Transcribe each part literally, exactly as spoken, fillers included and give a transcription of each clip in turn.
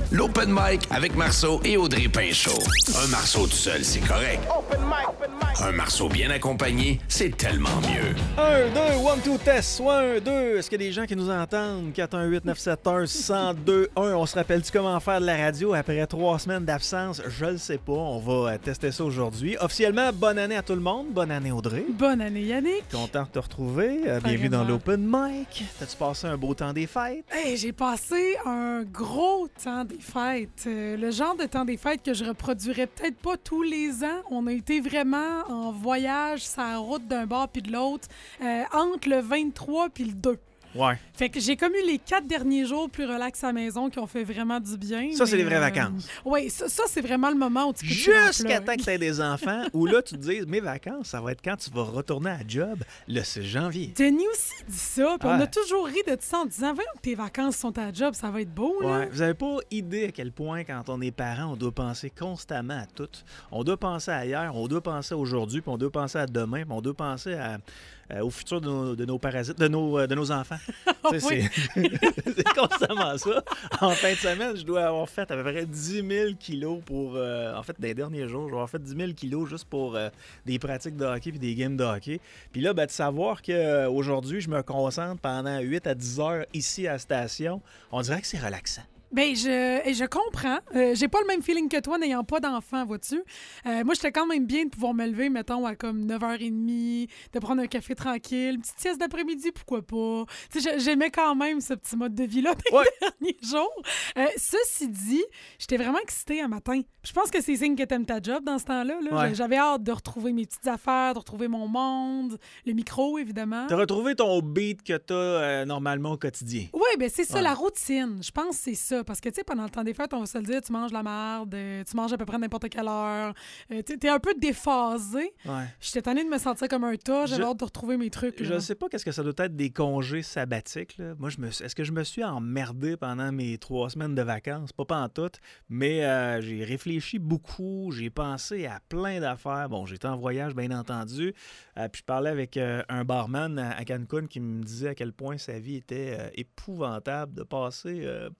L'Open Mic avec Marceau et Audrey Pinchot. Un Marceau tout seul, c'est correct. Open mic, open mic. Un Marceau bien accompagné, c'est tellement mieux. un, deux, one, two, test. un, deux. Est-ce qu'il y a des gens qui nous entendent? quatre un huit neuf sept un un zéro deux un. On se rappelle-tu comment faire de la radio après trois semaines d'absence? Je le sais pas. On va tester ça aujourd'hui. Officiellement, bonne année à tout le monde. Bonne année, Audrey. Bonne année, Yannick. Content de te retrouver. Euh, bienvenue dans l'Open Mic. T'as-tu passé un beau temps des fêtes? Hey, j'ai passé un gros temps des fêtes. Euh, le genre de temps des fêtes que je reproduirais peut-être pas tous les ans. On a été vraiment en voyage sur la route d'un bord puis de l'autre euh, entre le vingt-trois puis le deux. Ouais. Fait que j'ai comme eu les quatre derniers jours plus relax à la maison qui ont fait vraiment du bien. Ça, c'est mais, les vraies euh, vacances. Oui, ça, ça c'est vraiment le moment où tu peux te Jusqu'à temps que tu aies des enfants, où là, tu te dises, mes vacances, ça va être quand tu vas retourner à la job. Là, c'est janvier. Denis aussi dit ça, puis Ouais. on a toujours ri de ça en disant, voyons que tes vacances sont à la job, ça va être beau, là. Ouais. Vous avez pas idée à quel point, quand on est parent, on doit penser constamment à tout. On doit penser à hier, on doit penser à aujourd'hui, puis on doit penser à demain, puis on doit penser à, euh, au futur de nos, de nos parasites, de nos, euh, de nos enfants. Tu sais, Oui. c'est, c'est constamment ça. En fin de semaine, je dois avoir fait à peu près dix mille kilos pour... euh, en fait, dans les derniers jours, je dois avoir fait dix mille kilos juste pour euh, des pratiques de hockey puis des games de hockey. Puis là, ben, de savoir qu'aujourd'hui, je me concentre pendant huit à dix heures ici à la station, on dirait que c'est relaxant. Ben je, et je comprends. Euh, j'ai pas le même feeling que toi n'ayant pas d'enfant, vois-tu. Euh, moi, j'étais quand même bien de pouvoir me lever, mettons, à comme neuf heures trente, de prendre un café tranquille, une petite sieste d'après-midi, pourquoi pas. Tu sais, j'aimais quand même ce petit mode de vie-là des Ouais. derniers jours. Euh, ceci dit, j'étais vraiment excitée un matin. Je pense que c'est signe que t'aimes ta job dans ce temps-là. Là. Ouais. J'avais hâte de retrouver mes petites affaires, de retrouver mon monde, le micro, évidemment. T'as retrouvé ton beat que t'as euh, normalement au quotidien. Oui, ben c'est ça, Ouais. la routine. Je pense que c'est ça. Parce que, tu sais, pendant le temps des fêtes, on va se le dire, tu manges la merde, euh, tu manges à peu près n'importe quelle heure. Euh, t'es, t'es un peu déphasé. Ouais. J'étais tannée de me sentir comme un tas. J'avais Je- hâte de retrouver mes trucs. Je là. ne sais pas qu'est-ce que ça doit être des congés sabbatiques. Là. Moi, je me, est-ce que je me suis emmerdé pendant mes trois semaines de vacances? Pas pantoute, mais euh, j'ai réfléchi beaucoup. J'ai pensé à plein d'affaires. Bon, j'étais en voyage, bien entendu. Euh, puis je parlais avec euh, un barman à, à Cancun qui me disait à quel point sa vie était euh, épouvantable de passer... euh,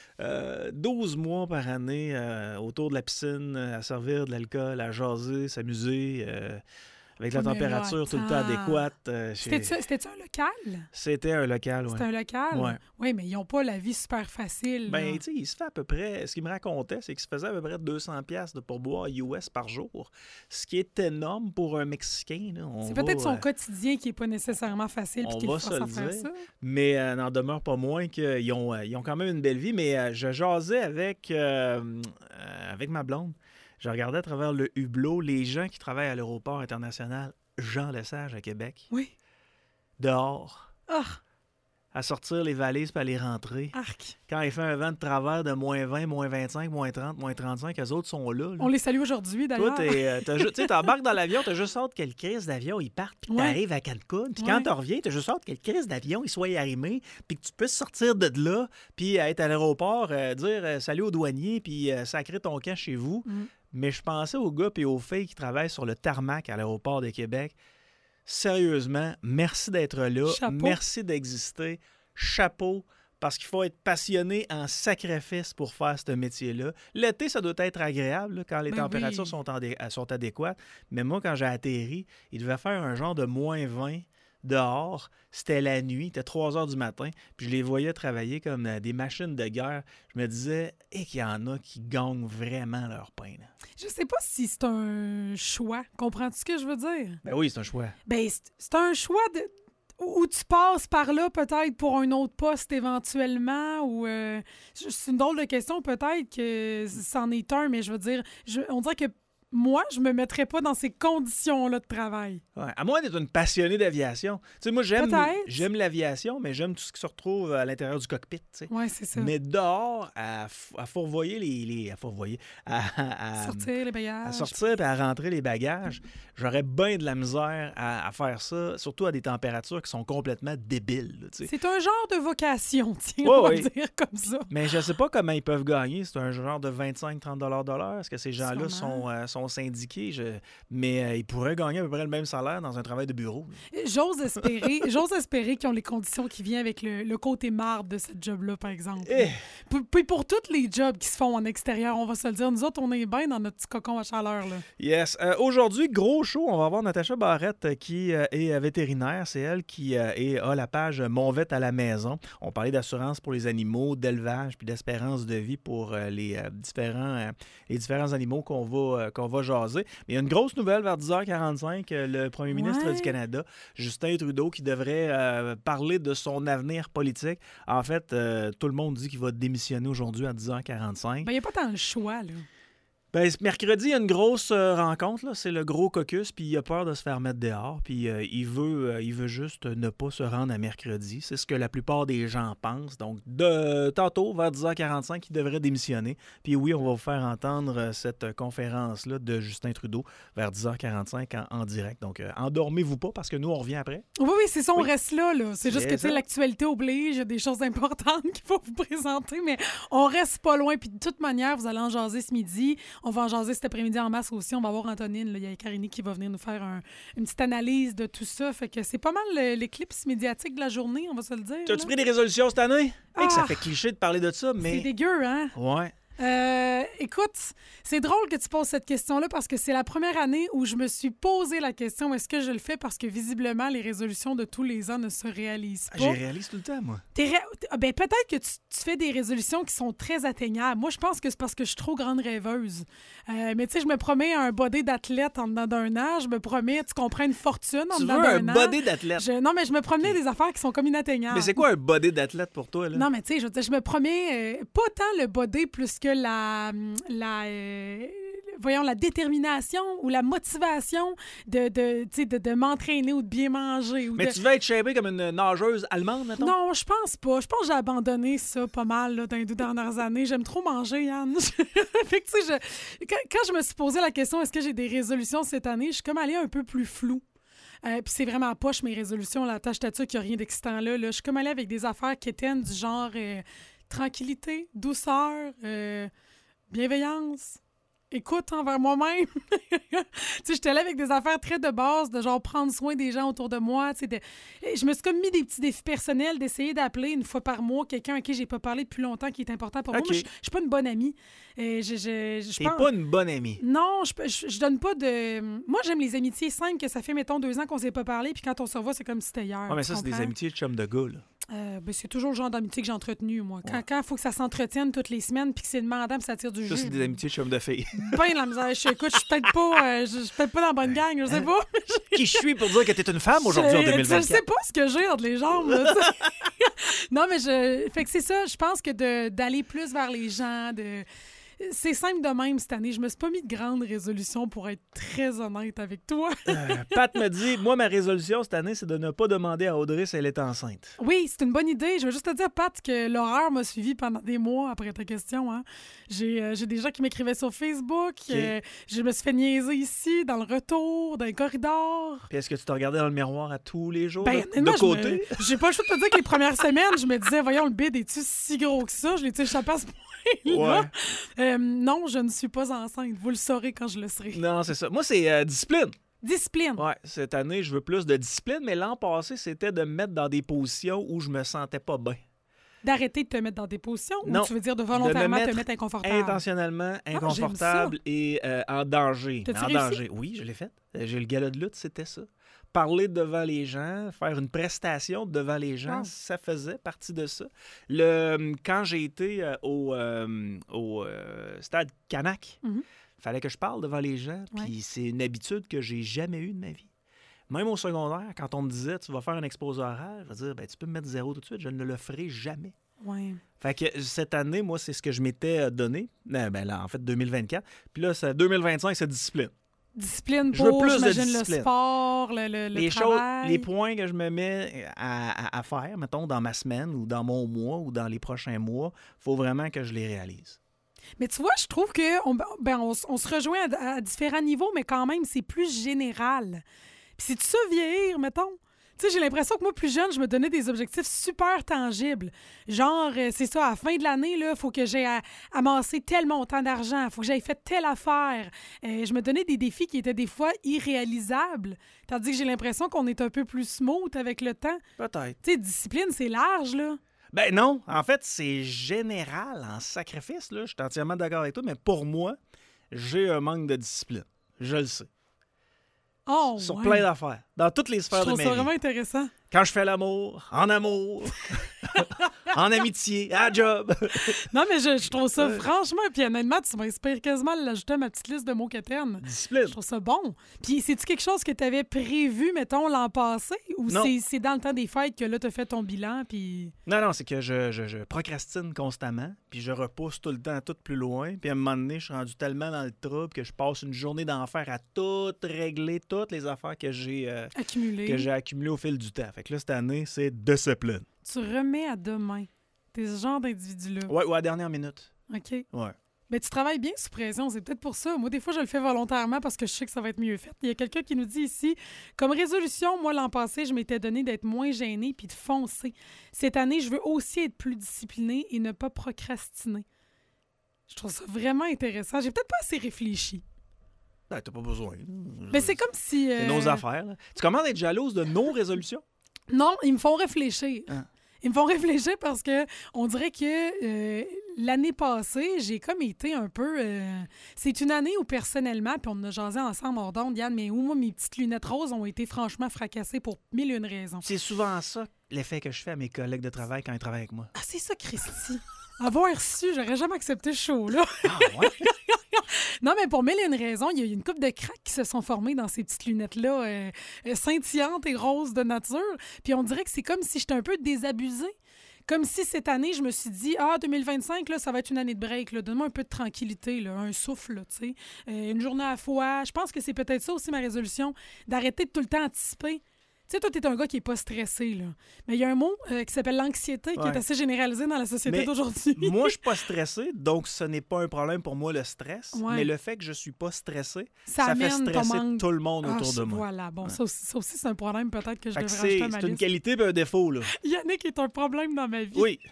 Euh, douze mois par année euh, autour de la piscine, euh, à servir de l'alcool, à jaser, s'amuser, euh, avec la Oh, mais température là, tout le temps attends. adéquate. euh, chez- C'était-tu, c'était-tu un local? C'était un local, oui. C'était un local? Ouais. Oui, mais ils n'ont pas la vie super facile. Ben, là. tu sais, il se fait à peu près, ce qu'il me racontait, c'est qu'il se faisait à peu près deux cents piastres de pourboire U S par jour, ce qui est énorme pour un Mexicain. Là. On c'est va, peut-être son euh, quotidien qui n'est pas nécessairement facile on puis qu'il va le se force le à faire dire. ça. Mais euh, n'en demeure pas moins qu'ils ont, euh, ils ont quand même une belle vie. Mais euh, je jasais avec, euh, euh, avec ma blonde. Je regardais à travers le hublot les gens qui travaillent à l'aéroport international Jean-Lesage à Québec, Oui. dehors, Ah, à sortir les valises puis à les rentrer. arc. Quand il fait un vent de travers de moins vingt, moins vingt-cinq, moins trente, moins trente-cinq, eux autres sont là. là. On les salue aujourd'hui, Toi, d'ailleurs. t'es, euh, t'as ju- tu sais, t'embarques dans l'avion, t'as juste hâte que le crise d'avion, il parte, puis que Ouais. t'arrives à Cancun. Puis Ouais. quand tu reviens, t'as juste hâte que le crise d'avion, il soit arrimé, puis que tu puisses sortir de là, puis être à l'aéroport, euh, dire euh, salut aux douaniers, puis euh, sacrer ton camp chez vous. Mm. Mais je pensais aux gars et aux filles qui travaillent sur le tarmac à l'aéroport de Québec. Sérieusement, merci d'être là. Chapeau. Merci d'exister. Chapeau. Parce qu'il faut être passionné en sacrifice pour faire ce métier-là. L'été, ça doit être agréable là, quand les Ben températures oui. sont, en dé- sont adéquates. Mais moi, quand j'ai atterri, il devait faire un genre de moins vingt dehors. C'était la nuit, il était trois heures du matin. Puis je les voyais travailler comme euh, des machines de guerre. Je me disais, et qu'il y en a qui gagnent vraiment leur pain. Là. Je sais pas si c'est un choix. Comprends-tu ce que je veux dire? Ben oui, c'est un choix. Ben, c'est- c'est un choix de où tu passes par là peut-être pour un autre poste éventuellement ou euh, c'est une drôle de question peut-être que c'en est un, mais je veux dire, je- on dirait que moi, je me mettrais pas dans ces conditions-là de travail. Ouais. À moins d'être une passionnée d'aviation. Tu sais, moi, j'aime, Peut-être. j'aime l'aviation, mais j'aime tout ce qui se retrouve à l'intérieur du cockpit. Tu sais. Ouais, c'est ça. Mais dehors, à, f- à fourvoyer les... les à fourvoyer, à, à- Sortir les bagages. à sortir et à rentrer les bagages, j'aurais bien de la misère à, à faire ça, surtout à des températures qui sont complètement débiles. là, tu sais. C'est un genre de vocation, tiens, Ouais, on va ouais. dire comme ça. Mais je sais pas comment ils peuvent gagner. C'est un genre de vingt-cinq à trente dollars de l'heure. Est-ce que ces gens-là Sûrement. sont, euh, sont sont syndiqués, je... mais euh, ils pourraient gagner à peu près le même salaire dans un travail de bureau. J'ose espérer, j'ose espérer qu'ils ont les conditions qui viennent avec le, le côté marde de ce job-là, par exemple. Eh. Puis, puis pour tous les jobs qui se font en extérieur, on va se le dire, nous autres, on est bien dans notre petit cocon à chaleur. Là. Yes. Euh, aujourd'hui, gros show, on va avoir Natacha Barrette euh, qui euh, est vétérinaire. C'est elle qui euh, est, a la page Mon Vet à la maison. On parlait d'assurance pour les animaux, d'élevage puis d'espérance de vie pour euh, les, euh, différents, euh, les différents animaux qu'on va, euh, qu'on va jaser. Mais il y a une grosse nouvelle vers dix heures quarante-cinq. Euh, le premier ministre Ouais. du Canada, Justin Trudeau, qui devrait euh, parler de son avenir politique. En fait, euh, tout le monde dit qu'il va démissionner aujourd'hui à dix heures quarante-cinq. Ben, il n'y a pas tant le choix, là. Ben, ce mercredi, il y a une grosse euh, rencontre, là. C'est le gros caucus, puis il a peur de se faire mettre dehors, puis euh, il veut euh, il veut juste ne pas se rendre à mercredi. C'est ce que la plupart des gens pensent. Donc, de tantôt, vers dix heures quarante-cinq, il devrait démissionner. Puis oui, on va vous faire entendre euh, cette conférence-là de Justin Trudeau vers dix heures quarante-cinq en, en direct. Donc, euh, endormez-vous pas, parce que nous, on revient après. Oui, oui, c'est ça, on Oui. reste là. là. C'est juste C'est que, tu sais, ça. l'actualité oblige, il y a des choses importantes qu'il faut vous présenter, mais on reste pas loin. Puis de toute manière, vous allez en jaser ce midi. On va en jaser cet après-midi en masse aussi. On va voir Antonine. là. Il y a Karine qui va venir nous faire un- une petite analyse de tout ça. Fait que c'est pas mal le- l'éclipse médiatique de la journée, on va se le dire. T'as-tu là. pris des résolutions cette année? Hey, que ça Ah! fait cliché de parler de ça, C'est mais... dégueu, hein? Ouais. Euh, écoute, c'est drôle que tu poses cette question-là parce que c'est la première année où je me suis posé la question est-ce que je le fais parce que visiblement les résolutions de tous les ans ne se réalisent Ah, pas. J'y réalise tout le temps, moi. T'es ré- ah, ben, peut-être que tu, tu fais des résolutions qui sont très atteignables. Moi, je pense que c'est parce que je suis trop grande rêveuse. Euh, mais tu sais, je me promets un body d'athlète en dedans d'un an. Je me promets, tu comprends, une fortune en Tu dedans veux un d'un an. body d'athlète. Je- Non, mais je me promets des affaires qui sont comme inatteignables. Mais c'est quoi un body d'athlète pour toi, là? Non, mais tu sais, je veux dire, je me promets euh, pas tant le body plus que la, la euh, voyons, la détermination ou la motivation de, de, tu sais, de, de m'entraîner ou de bien manger. Ou Mais de... tu veux être shapée comme une nageuse allemande, mettons? Non, je pense pas. Je pense que j'ai abandonné ça pas mal là, dans les deux dernières années. J'aime trop manger, Yann. Fait que, tu sais, je... quand, quand je me suis posé la question est-ce que j'ai des résolutions cette année, je suis comme allée un peu plus floue. Euh, Puis c'est vraiment poche mes résolutions. La tâche tâche qu'il n'y a rien d'excitant là, là. Je suis comme allée avec des affaires qui étaient du genre euh, tranquillité, douceur, euh, bienveillance, écoute envers moi-même. Tu sais, j'étais là avec des affaires très de base, de genre prendre soin des gens autour de moi. Tu sais, de... Et je me suis comme mis des petits défis personnels d'essayer d'appeler une fois par mois quelqu'un à qui j'ai pas parlé depuis longtemps qui est important pour OK. moi. Moi, je je suis pas une bonne amie. Euh, je, je, je T'es pense- pas une bonne amie. Non, je, je, je donne pas de... Moi, j'aime les amitiés simples que ça fait, mettons, deux ans qu'on s'est pas parlé, puis quand on se revoit, c'est comme si c'était hier. Ouais, mais tu ça, c'est des comprends? amitiés de chum de gars, là. Euh, ben, c'est toujours le genre d'amitié que j'ai entretenu, moi. Quand Ouais. il faut que ça s'entretienne toutes les semaines, puis que c'est demandant, puis ça tire du Ça, jus. c'est des amitiés de chum de filles. Ben la misère. Je, écoute, je suis peut-être pas, euh, je je suis peut-être pas dans la bonne gang, je sais pas. Qui je suis pour dire que t'es une femme aujourd'hui en Je- deux mille Je sais vingt-quatre? pas ce que j'ai entre les jambes. là, tu sais. Non, mais je. Fait que c'est ça. Je pense que de- d'aller plus vers les gens, de. C'est simple de même cette année. Je me suis pas mis de grandes résolutions pour être très honnête avec toi. Euh, Pat me dit, moi, ma résolution cette année, c'est de ne pas demander à Audrey si elle est enceinte. Oui, c'est une bonne idée. Je veux juste te dire, Pat, que l'horreur m'a suivi pendant des mois après ta question. Hein. J'ai euh, j'ai des gens qui m'écrivaient sur Facebook. OK. euh, je me suis fait niaiser ici, dans le retour, dans les corridors. Puis est-ce que tu te regardais dans le miroir à tous les jours, Ben, de, de moi, je côté? me- J'ai pas le choix de te dire que les premières semaines, je me disais, voyons, le bide, est-tu si gros que ça? Je l'ai-tu échappé à ce point-là? Ouais. Euh, non, je ne suis pas enceinte. Vous le saurez quand je le serai. Non, c'est ça. Moi, c'est euh, discipline. Discipline. Ouais, cette année, je veux plus de discipline, mais l'an passé, c'était de me mettre dans des positions où je me sentais pas bien. D'arrêter de te mettre dans des positions Non, ou tu veux dire de volontairement mettre te mettre inconfortable? Intentionnellement, inconfortable et euh, en danger. T'as-tu En réussi? danger. Oui, je l'ai fait. Euh, J'ai le gala de lutte, c'était ça. Parler devant les gens, faire une prestation devant les gens, Wow. ça faisait partie de ça. Le, quand j'ai été euh, au, euh, au euh, stade Canac, il Mhm. fallait que je parle devant les gens, puis Ouais. c'est une habitude que j'ai jamais eue de ma vie. Même au secondaire, quand on me disait tu vas faire un exposé oral, je vais dire ben, tu peux me mettre zéro tout de suite, je ne le ferai jamais. Ouais. Fait que cette année, moi, c'est ce que je m'étais euh, donné. Euh, Ben là, en fait, deux mille vingt-quatre. Puis là, c'est deux mille vingt-cinq, c'est discipline. Discipline Je veux pour, plus de j'imagine, discipline. le sport, le, le, le les travail. choses, les points que je me mets à, à- à faire, mettons, dans ma semaine ou dans mon mois ou dans les prochains mois, il faut vraiment que je les réalise. Mais tu vois, je trouve que on, ben, on, s- on se rejoint à, à différents niveaux, mais quand même, c'est plus général. Puis c'est-tu ça, vieillir, mettons? Tu Tu sais, j'ai l'impression que moi, plus jeune, je me donnais des objectifs super tangibles. Genre, euh, c'est ça, à la fin de l'année, il faut que j'aie a- amassé tel montant d'argent, il faut que j'aie fait telle affaire. Euh, je me donnais des défis qui étaient des fois irréalisables. Tandis que j'ai l'impression qu'on est un peu plus smooth avec le temps. Peut-être. Tu sais, discipline, c'est large, là. Ben non, en fait, c'est général en sacrifice, là. Je suis entièrement d'accord avec toi, mais pour moi, j'ai un manque de discipline. Je le sais. Oh, Sur ouais. plein d'affaires, dans toutes les Je sphères de trouve ma ça vie. vraiment intéressant. Quand je fais l'amour, en amour, en amitié, à job. Non, mais je, je trouve ça, Ouais. franchement, puis honnêtement, tu m'inspires quasiment à l'ajouter à ma petite liste de mots quétaines. Discipline. Je trouve ça bon. Puis, c'est-tu quelque chose que tu avais prévu, mettons, l'an passé? Ou Non. c'est, c'est dans le temps des fêtes que là, tu as fait ton bilan, puis... Non, non, c'est que je, je, je procrastine constamment, puis je repousse tout le temps tout plus loin, puis à un moment donné, je suis rendu tellement dans le trouble que je passe une journée d'enfer à tout régler, toutes les affaires que j'ai euh, Accumulé. que j'ai accumulées au fil du temps. Fait que là, cette année, c'est discipline. Tu remets à demain. T'es ce genre d'individu-là. Ouais, ou à la dernière minute. OK. Ouais. Mais tu travailles bien sous pression, c'est peut-être pour ça. Moi, des fois, je le fais volontairement parce que je sais que ça va être mieux fait. Il y a quelqu'un qui nous dit ici, comme résolution, moi, l'an passé, je m'étais donné d'être moins gênée puis de foncer. Cette année, je veux aussi être plus disciplinée et ne pas procrastiner. Je trouve ça vraiment intéressant. J'ai peut-être pas assez réfléchi. Ben, t'as pas besoin. Mais c'est comme si... C'est euh, nos affaires. Là. Tu commences à être jalouse de nos résolutions? Non, ils me font réfléchir. Ah. Ils me font réfléchir parce que on dirait que euh, l'année passée, j'ai comme été un peu... euh, c'est une année où, personnellement, puis on en a jasé ensemble hors d'onde, Yann, mais où moi, mes petites lunettes roses ont été franchement fracassées pour mille et une raisons. C'est souvent ça l'effet que je fais à mes collègues de travail quand ils travaillent avec moi. Ah, c'est ça, Christy. Avoir su, j'aurais jamais accepté ce show-là. Ah ouais? Non, mais pour mille et une raisons, il y a eu une couple de cracks qui se sont formés dans ces petites lunettes-là, euh, euh, scintillantes et roses de nature. Puis on dirait que c'est comme si j'étais un peu désabusée. Comme si cette année, je me suis dit, ah, deux mille vingt-cinq, là, ça va être une année de break. Là. Donne-moi un peu de tranquillité, là, un souffle, là, tu sais. Euh, une journée à la fois. Je pense que c'est peut-être ça aussi ma résolution, d'arrêter de tout le temps anticiper. Tu sais, toi, t'es un gars qui est pas stressé, là. Mais il y a un mot euh, qui s'appelle l'anxiété, qui Ouais. est assez généralisé dans la société Mais d'aujourd'hui. Moi, je suis pas stressé, donc ce n'est pas un problème pour moi, le stress. Ouais. Mais le fait que je suis pas stressé, ça, ça fait amène ton stresser manque. tout le monde Ah, autour de je- moi. Voilà, bon, Ouais. ça aussi, ça aussi, c'est un problème peut-être que je Fait que devrais c'est rajouter à ma c'est une liste. qualité et un défaut, là. Yannick est un problème dans ma vie. Oui.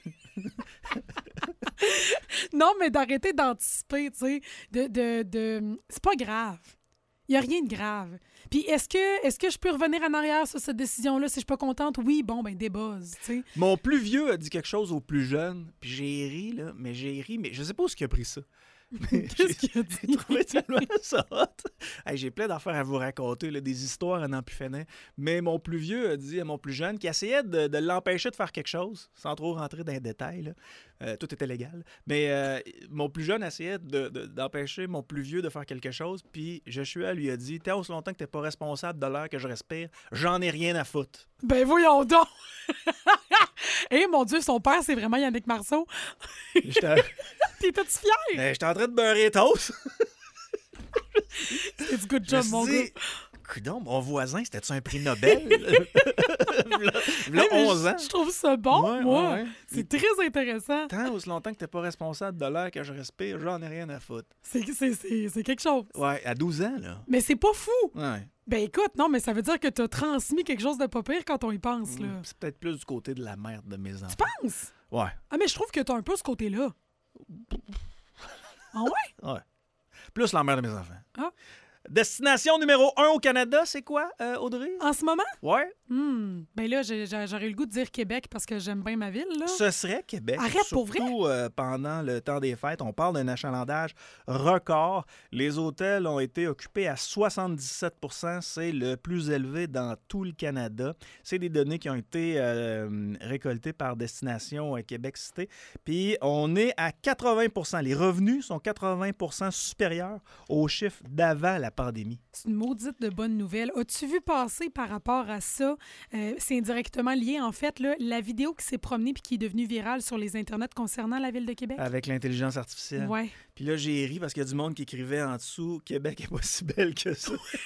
Non, mais d'arrêter d'anticiper, tu sais, de, de, de... c'est pas grave. Il n'y a rien de grave. Puis est-ce que, est-ce que je peux revenir en arrière sur cette décision-là si je suis pas contente? Oui, bon, ben débuzz, tu sais. Mon plus vieux a dit quelque chose au plus jeune, puis j'ai ri, là, mais j'ai ri, mais je sais pas où ce qu'il a pris ça. Mais Qu'est-ce qu'il a J'ai dit? trouvé tellement ça hot. Hey, j'ai plein d'affaires à vous raconter, là, des histoires à n'en plus finir. Mais mon plus vieux a dit à mon plus jeune qu'il essayait de, de l'empêcher de faire quelque chose, sans trop rentrer dans les détails. Là. Euh, tout était légal. Mais euh, mon plus jeune essayait de- de- d'empêcher mon plus vieux de faire quelque chose. Puis Joshua lui a dit, tant aussi longtemps que t'es pas responsable de l'air que je respire, j'en ai rien à foutre. Ben voyons donc! Eh mon Dieu, son père, c'est vraiment Yannick Marceau. J'étais T'étais-tu fier? ben, j'étais en train de beurrer les toasts. C'est du good Je job, me suis mon dit, gars. coudonc, mon voisin, c'était-tu un prix Nobel? V'là v'là Hey, mais onze je- ans. Je trouve ça bon, Ouais, moi. ouais, ouais. C'est très intéressant. Tant aussi longtemps que t'es pas responsable de l'air que je respire, j'en ai rien à foutre. C'est, c'est, c'est, c'est quelque chose. Ouais, à douze ans, là. Mais c'est pas fou. Ouais. Ben écoute, non, mais ça veut dire que t'as transmis quelque chose de pas pire quand on y pense, là. Mm, C'est peut-être plus du côté de la mère de mes enfants. Tu penses? Ouais. Ah, mais je trouve que t'as un peu ce côté-là. Ah ouais? Ouais. Plus la mère de mes enfants. Ah. Destination numéro un au Canada, c'est quoi, euh, Audrey? En ce moment? Ouais. Hmm. Ben là, j'ai- j'ai- j'aurais eu le goût de dire Québec parce que j'aime bien ma ville, là. Ce serait Québec. Arrête, pour vrai? Surtout euh, pendant le temps des fêtes. On parle d'un achalandage record. Les hôtels ont été occupés à soixante-dix-sept pour cent. C'est le plus élevé dans tout le Canada. C'est des données qui ont été euh, récoltées par Destination euh, Québec Cité. Puis on est à quatre-vingts pour cent. Les revenus sont quatre-vingts pour cent supérieurs aux chiffres d'avant la pandémie. C'est une maudite de bonne nouvelle. As-tu vu passer par rapport à ça? Euh, c'est indirectement lié, en fait, là, la vidéo qui s'est promenée puis qui est devenue virale sur les internets concernant la ville de Québec? Avec l'intelligence artificielle. Ouais. Puis là, j'ai ri parce qu'il y a du monde qui écrivait en dessous « Québec est pas si belle que ça ».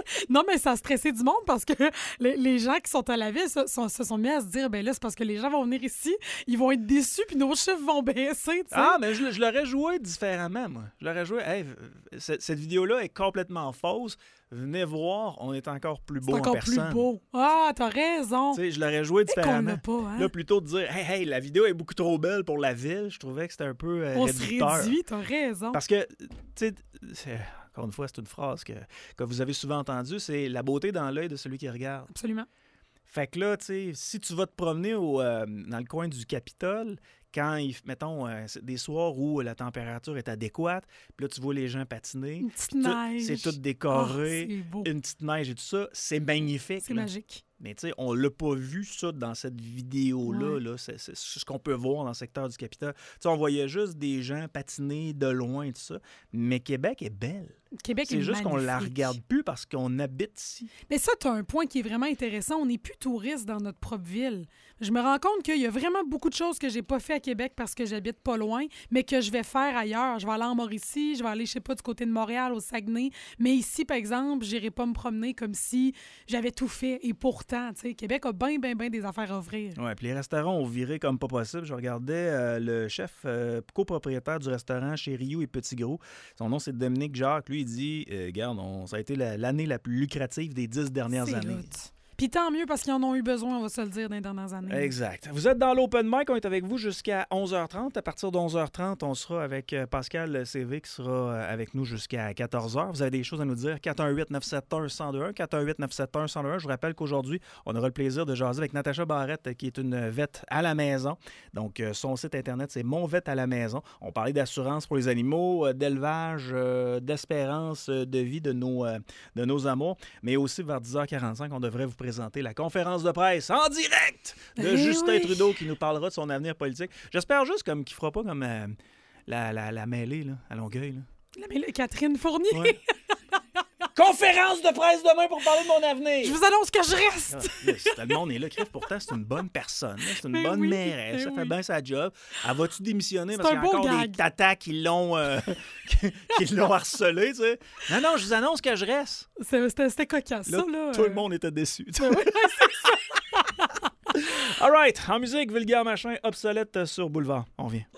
Non, mais ça a stressé du monde parce que les, les gens qui sont à la ville se sont, se sont mis à se dire, ben là, c'est parce que les gens vont venir ici, ils vont être déçus, puis nos chiffres vont baisser, tu sais. Ah, mais je, je l'aurais joué différemment, moi. Je l'aurais joué, hey, cette, cette vidéo-là est complètement fausse. Venez voir, on est encore plus beau c'est encore en personne. plus beau. Ah, t'as raison. Tu sais, je l'aurais joué différemment. qu'on l'a pas, hein? Là, plutôt de dire, hey, hey, la vidéo est beaucoup trop belle pour la ville, je trouvais que c'était un peu euh, On se réducteur. réduit, t'as raison. Parce que, tu sais, c'est- encore une fois, c'est une phrase que, que vous avez souvent entendue, c'est la beauté dans l'œil de celui qui regarde. Absolument. Fait que là, tu sais, si tu vas te promener au, euh, dans le coin du Capitole, quand, il, mettons, euh, c'est des soirs où la température est adéquate, puis là, tu vois les gens patiner, Une petite puis tout- neige. c'est tout Ah, décoré, c'est beau. une petite neige et tout ça, c'est magnifique. C'est là. magique. Mais tu sais, on l'a pas vu ça dans cette vidéo-là. Ouais. Là. C'est, c'est ce qu'on peut voir dans le secteur du Capitole. Tu sais, on voyait juste des gens patiner de loin et tout ça. Mais Québec est belle. Québec C'est est juste qu'on la magnifique. regarde plus parce qu'on habite ici. Mais ça, tu as un point qui est vraiment intéressant. On n'est plus touriste dans notre propre ville. Je me rends compte qu'il y a vraiment beaucoup de choses que j'ai pas fait à Québec parce que j'habite pas loin, mais que je vais faire ailleurs. Je vais aller en Mauricie, je vais aller, je sais pas, du côté de Montréal, au Saguenay. Mais ici, par exemple, j'irai pas me promener comme si j'avais tout fait. Et pourtant, tu sais, Québec a bien, bien, bien des affaires à offrir. Ouais, puis les restaurants ont viré comme pas possible. Je regardais euh, le chef euh, copropriétaire du restaurant chez Rio et Petit Gros. Son nom, c'est Dominique Jacques. Lui, il dit, euh, regarde, on- ça a été la- l'année la plus lucrative des dix dernières C'est années. hot. Puis tant mieux parce qu'ils en ont eu besoin, on va se le dire, dans les dernières années. Exact. Vous êtes dans l'Open Mic, on est avec vous jusqu'à onze heures trente. À partir de onze heures trente, on sera avec euh, Pascal C V qui sera euh, avec nous jusqu'à quatorze heures. Vous avez des choses à nous dire. quatre un huit neuf sept un un zéro deux un. quatre un huit neuf sept un un zéro deux un. Je vous rappelle qu'aujourd'hui, on aura le plaisir de jaser avec Natacha Barrette, qui est une vette à la maison. Donc, euh, son site Internet, c'est Mon Vette à la maison. On parlait d'assurance pour les animaux, euh, d'élevage, euh, d'espérance euh, de vie de nos, euh, de nos amours. Mais aussi, vers dix heures quarante-cinq, on devrait vous présenter la conférence de presse en direct de Eh Justin oui. Trudeau qui nous parlera de son avenir politique. J'espère juste comme qu'il fera pas comme euh, la, la, la mêlée là, à Longueuil. Là. La- mais là, Catherine Fournier, Ouais. Conférence de presse demain pour parler de mon avenir. je vous annonce que je reste. Ah, là, c'est- le monde est là. Crève, pourtant, c'est une bonne personne. là. C'est une Mais bonne oui, mairesse. mais Ça fait oui. bien sa job. Elle va-tu démissionner C'est parce qu'il un y a beau encore gag. des tatas qui l'ont euh, qui l'ont harcelé, tu sais? Non, non, je vous annonce que je reste. C'est- C'était c'était cocasse, Là, ça, là. tout euh. le monde était déçu. tu sais. All right. En musique, vulgaire machin, obsolète sur Boulevard. On vient.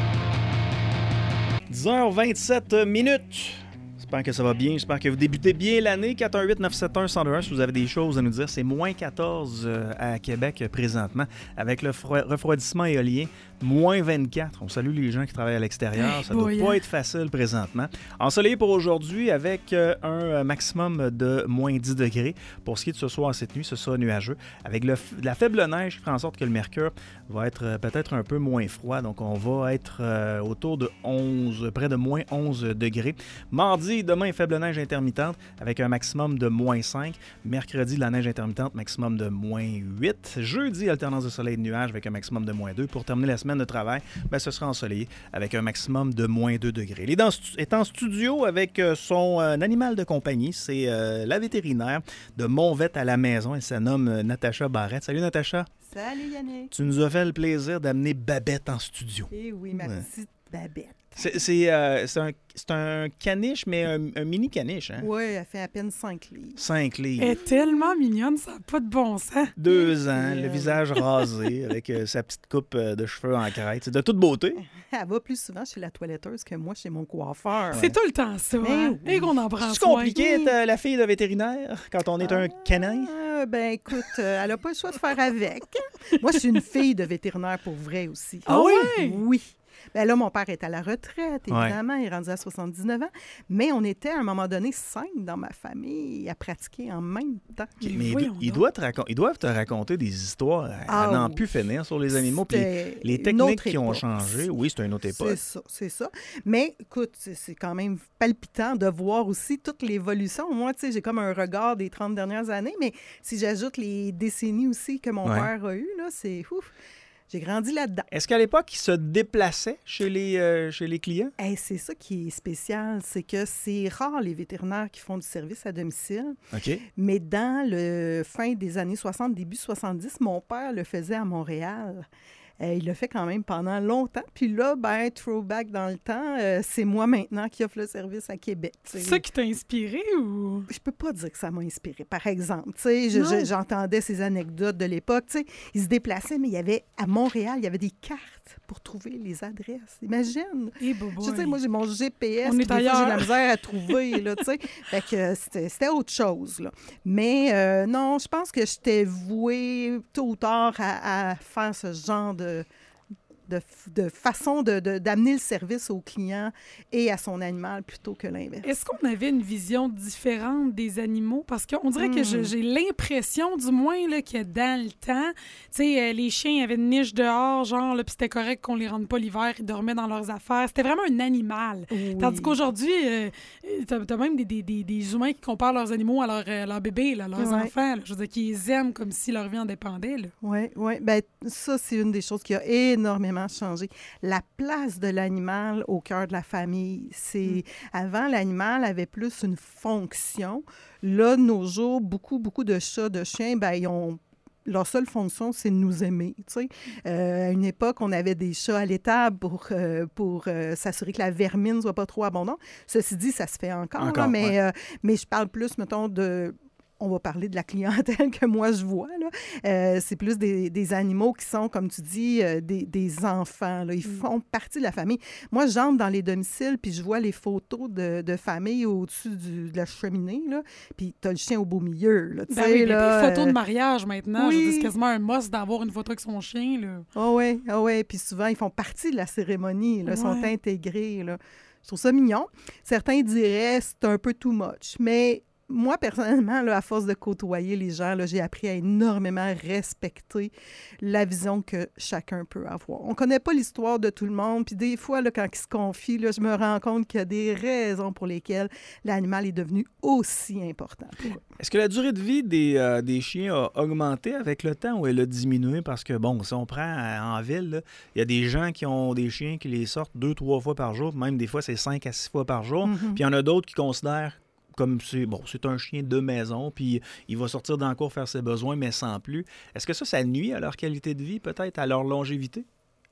dix heures vingt-sept minutes. J'espère que ça va bien. J'espère que vous débutez bien l'année. quatre un huit neuf sept un un zéro deux un si vous avez des choses à nous dire. C'est moins quatorze euh, à Québec euh, présentement. Avec le fro- refroidissement éolien, moins vingt-quatre. On salue les gens qui travaillent à l'extérieur. Ça ne doit boy, pas hein. être facile présentement. Ensoleillé pour aujourd'hui avec euh, un euh, maximum de moins dix degrés. Pour ce qui est de ce soir, cette nuit, ce sera nuageux. Avec le f- la faible neige qui fait en sorte que le mercure va être euh, peut-être un peu moins froid. Donc, on va être euh, autour de onze, près de moins onze degrés. Mardi, demain, faible neige intermittente avec un maximum de moins cinq. Mercredi, de la neige intermittente, maximum de moins huit. Jeudi, alternance de soleil et de nuages avec un maximum de moins deux. Pour terminer la semaine de travail, ben, ce sera ensoleillé avec un maximum de moins deux degrés. Il est, dans stu- est en studio avec euh, son euh, animal de compagnie. C'est euh, la vétérinaire de Mon Vette à la maison. Elle se nomme euh, Natacha Barrette. Salut Natacha. Salut Yannick. Tu nous as fait le plaisir d'amener Babette en studio. Eh oui, ma Ouais. petite Babette. C'est, c'est, euh, c'est un, c'est un caniche, mais un, un mini caniche. Hein? Oui, elle fait à peine cinq livres. Cinq Elle livres. est tellement mignonne, ça n'a pas de bon sens. Deux ans, Et, le euh, visage rasé, avec euh, sa petite coupe euh, de cheveux en crête. C'est de toute beauté. Elle va plus souvent chez la toiletteuse que moi chez mon coiffeur. C'est tout le temps ça, Mais hein? oui. Et qu'on en prend C'est soin. compliqué d'être euh, la fille de vétérinaire quand on est un canin. Ah, ben écoute, euh, elle n'a pas le choix de faire avec. Moi, je suis une fille de vétérinaire pour vrai aussi. Ah oui? Oui. Ben là, mon père est à la retraite, évidemment. Il est rendu à soixante-dix-neuf ans. Mais on était, à un moment donné, cinq dans ma famille à pratiquer en même temps. Mais il, voyons do- il donc. doit te racon- ils doivent te raconter des histoires à, à Ah n'en oui. plus finir sur les animaux. Puis C'était les une techniques autre qui ont époque. changé, oui, c'est une autre époque. C'est ça, c'est ça. Mais écoute, c'est c'est quand même palpitant de voir aussi toute l'évolution. Moi, tu sais, j'ai comme un regard des trente dernières années, mais si j'ajoute les décennies aussi que mon Ouais. père a eues, là, c'est ouf. J'ai grandi là-dedans. Est-ce qu'à l'époque, ils se déplaçaient chez les, euh, chez les clients? Hey, c'est ça qui est spécial, c'est que c'est rare les vétérinaires qui font du service à domicile, OK. mais dans le fin des années soixante, début soixante-dix, mon père le faisait à Montréal. Euh, il l'a fait quand même pendant longtemps. Puis là, ben, throwback dans le temps, euh, c'est moi maintenant qui offre le service à Québec. C'est ça qui t'a inspiré ou? Je peux pas dire que ça m'a inspiré, par exemple. Tu sais, je- je- j'entendais ces anecdotes de l'époque. Tu sais, ils se déplaçaient, mais il y avait, à Montréal, il y avait des cartes pour trouver les adresses. Imagine! Eh, Je sais, moi, j'ai mon G P S, On puis est des fois, ailleurs. j'ai de la misère à trouver, là, tu sais. Fait que euh, c'était, c'était autre chose, là. Mais euh, non, je pense que j'étais vouée, tôt ou tard, à, à faire ce genre de... De, de façon de, de- d'amener le service au client et à son animal plutôt que l'inverse. Est-ce qu'on avait une vision différente des animaux? Parce qu'on dirait que je- Hmm. j'ai l'impression, du moins, là, que dans le temps, tu sais, euh, les chiens avaient une niche dehors, genre, là, puis c'était correct qu'on les rende pas l'hiver, ils dormaient dans leurs affaires. C'était vraiment un animal. Oui. Tandis qu'aujourd'hui, euh, t'as, t'as même des, des, des, des humains qui comparent leurs animaux à leurs euh, leurs bébés, là, leurs Ouais. enfants. Là. Je veux dire, qu'ils les aiment comme si leur vie en dépendait. Là. Oui, oui. Ben, ça, c'est une des choses qui a énormément changé. La place de l'animal au cœur de la famille. C'est Avant, l'animal avait plus une fonction. Là, de nos jours, beaucoup, beaucoup de chats, de chiens, ben, ils ont leur seule fonction, c'est de nous aimer. Tu sais. Euh, à une époque, on avait des chats à l'étable pour, euh, pour euh, s'assurer que la vermine ne soit pas trop abondante. Ceci dit, ça se fait encore, Encore, là, mais, ouais. euh, mais je parle plus, mettons, de... On va parler de la clientèle que moi, je vois. Là. Euh, c'est plus des, des animaux qui sont, comme tu dis, euh, des, des enfants. Là. Ils Mm. font partie de la famille. Moi, j'entre dans les domiciles, puis je vois les photos de, de famille au-dessus du- de la cheminée, là, puis tu as le chien au beau milieu. Là, tu Ben sais, oui, puis là, des photos de euh, mariage maintenant. oui. Je veux dire, c'est quasiment un must d'avoir une photo avec son chien. Là. Ah oui, ah ouais. Puis souvent, ils font partie de la cérémonie, là, ils sont Ouais. intégrés. Là. Je trouve ça mignon. Certains diraient c'est un peu too much, mais moi, personnellement, là, à force de côtoyer les gens, là, j'ai appris à énormément respecter la vision que chacun peut avoir. On ne connaît pas l'histoire de tout le monde, puis des fois, là, quand ils se confient, là, je me rends compte qu'il y a des raisons pour lesquelles l'animal est devenu aussi important pour eux. Est-ce que la durée de vie des, euh, des chiens a augmenté avec le temps ou elle a diminué? Parce que, bon, si on prend euh, en ville, là, il y a des gens qui ont des chiens qui les sortent deux, trois fois par jour, même des fois, c'est cinq à six fois par jour. Mhm. Puis il y en a d'autres qui considèrent comme c'est bon, c'est un chien de maison, puis il va sortir dans la cour faire ses besoins, mais sans plus. Est-ce que ça, ça nuit à leur qualité de vie, peut-être, à leur longévité?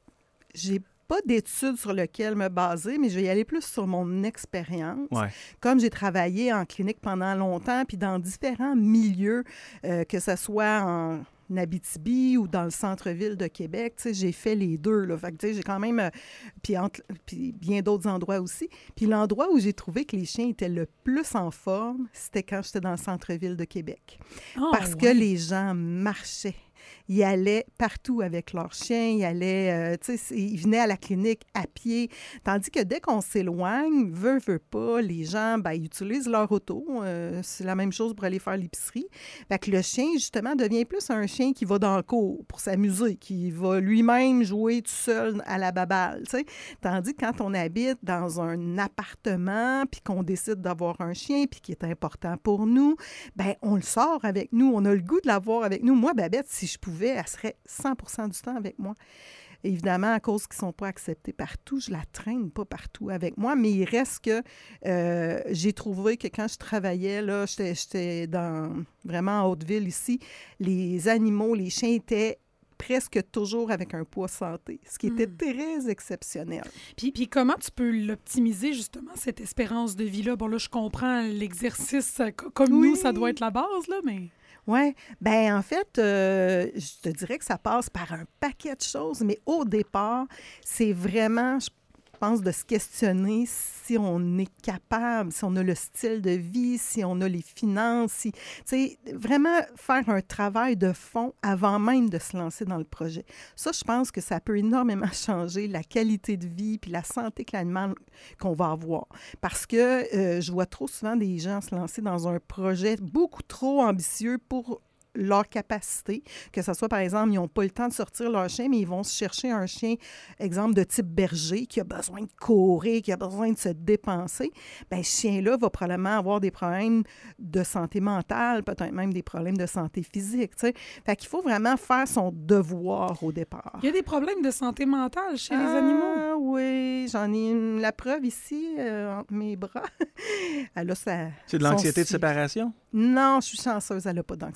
J'ai pas d'études sur lesquelles me baser, mais je vais y aller plus sur mon expérience. Ouais. Comme j'ai travaillé en clinique pendant longtemps, puis dans différents milieux, euh, que ce soit en Abitibi ou dans le centre-ville de Québec, tu sais, j'ai fait les deux. Là. Fait que, tu sais, j'ai quand même... euh, puis, entre- puis bien d'autres endroits aussi. Puis l'endroit où j'ai trouvé que les chiens étaient le plus en forme, c'était quand j'étais dans le centre-ville de Québec. Oh, Parce que ouais. les gens marchaient. Ils allaient partout avec leurs chiens, ils allaient, euh, tu sais, c'est- ils venaient à la clinique à pied. Tandis que dès qu'on s'éloigne, veut, veut pas, les gens, ben, ils utilisent leur auto. Euh, c'est la même chose pour aller faire l'épicerie. Fait que le chien, justement, devient plus un chien qui va dans le cours pour s'amuser, qui va lui-même jouer tout seul à la baballe, tu sais. Tandis que quand on habite dans un appartement, puis qu'on décide d'avoir un chien, puis qui est important pour nous, ben on le sort avec nous. On a le goût de l'avoir avec nous. Moi, Babette, si je pouvais, elle serait cent pour cent du temps avec moi. Évidemment, à cause qu'ils ne sont pas acceptés partout, je la traîne pas partout avec moi, mais il reste que euh, j'ai trouvé que quand je travaillais, là, j'étais, j'étais dans, vraiment en Haute-Ville ici, les animaux, les chiens étaient presque toujours avec un poids santé, ce qui était Mm. très exceptionnel. Puis, puis comment tu peux l'optimiser, justement, cette espérance de vie-là? Bon, là, je comprends l'exercice, euh, co- comme Oui. nous, ça doit être la base, là, mais... Oui, bien, en fait, euh, je te dirais que ça passe par un paquet de choses, mais au départ, c'est vraiment, je pense, de se questionner si on est capable, si on a le style de vie, si on a les finances, si, tu sais, vraiment faire un travail de fond avant même de se lancer dans le projet. Ça, je pense que ça peut énormément changer la qualité de vie puis la santé que l'animal qu'on va avoir. Parce que euh, je vois trop souvent des gens se lancer dans un projet beaucoup trop ambitieux pour leur capacité, que ce soit, par exemple, ils n'ont pas le temps de sortir leur chien, mais ils vont se chercher un chien, exemple, de type berger, qui a besoin de courir, qui a besoin de se dépenser. Bien, ce chien-là va probablement avoir des problèmes de santé mentale, peut-être même des problèmes de santé physique, tu sais. Fait qu'il faut vraiment faire son devoir au départ. Il y a des problèmes de santé mentale chez les Ah, animaux. oui, j'en ai une- la preuve ici, euh, entre mes bras. Elle a sa- C'est de son l'anxiété de si- séparation? Non, je suis chanceuse, elle n'a pas d'anxiété de séparation.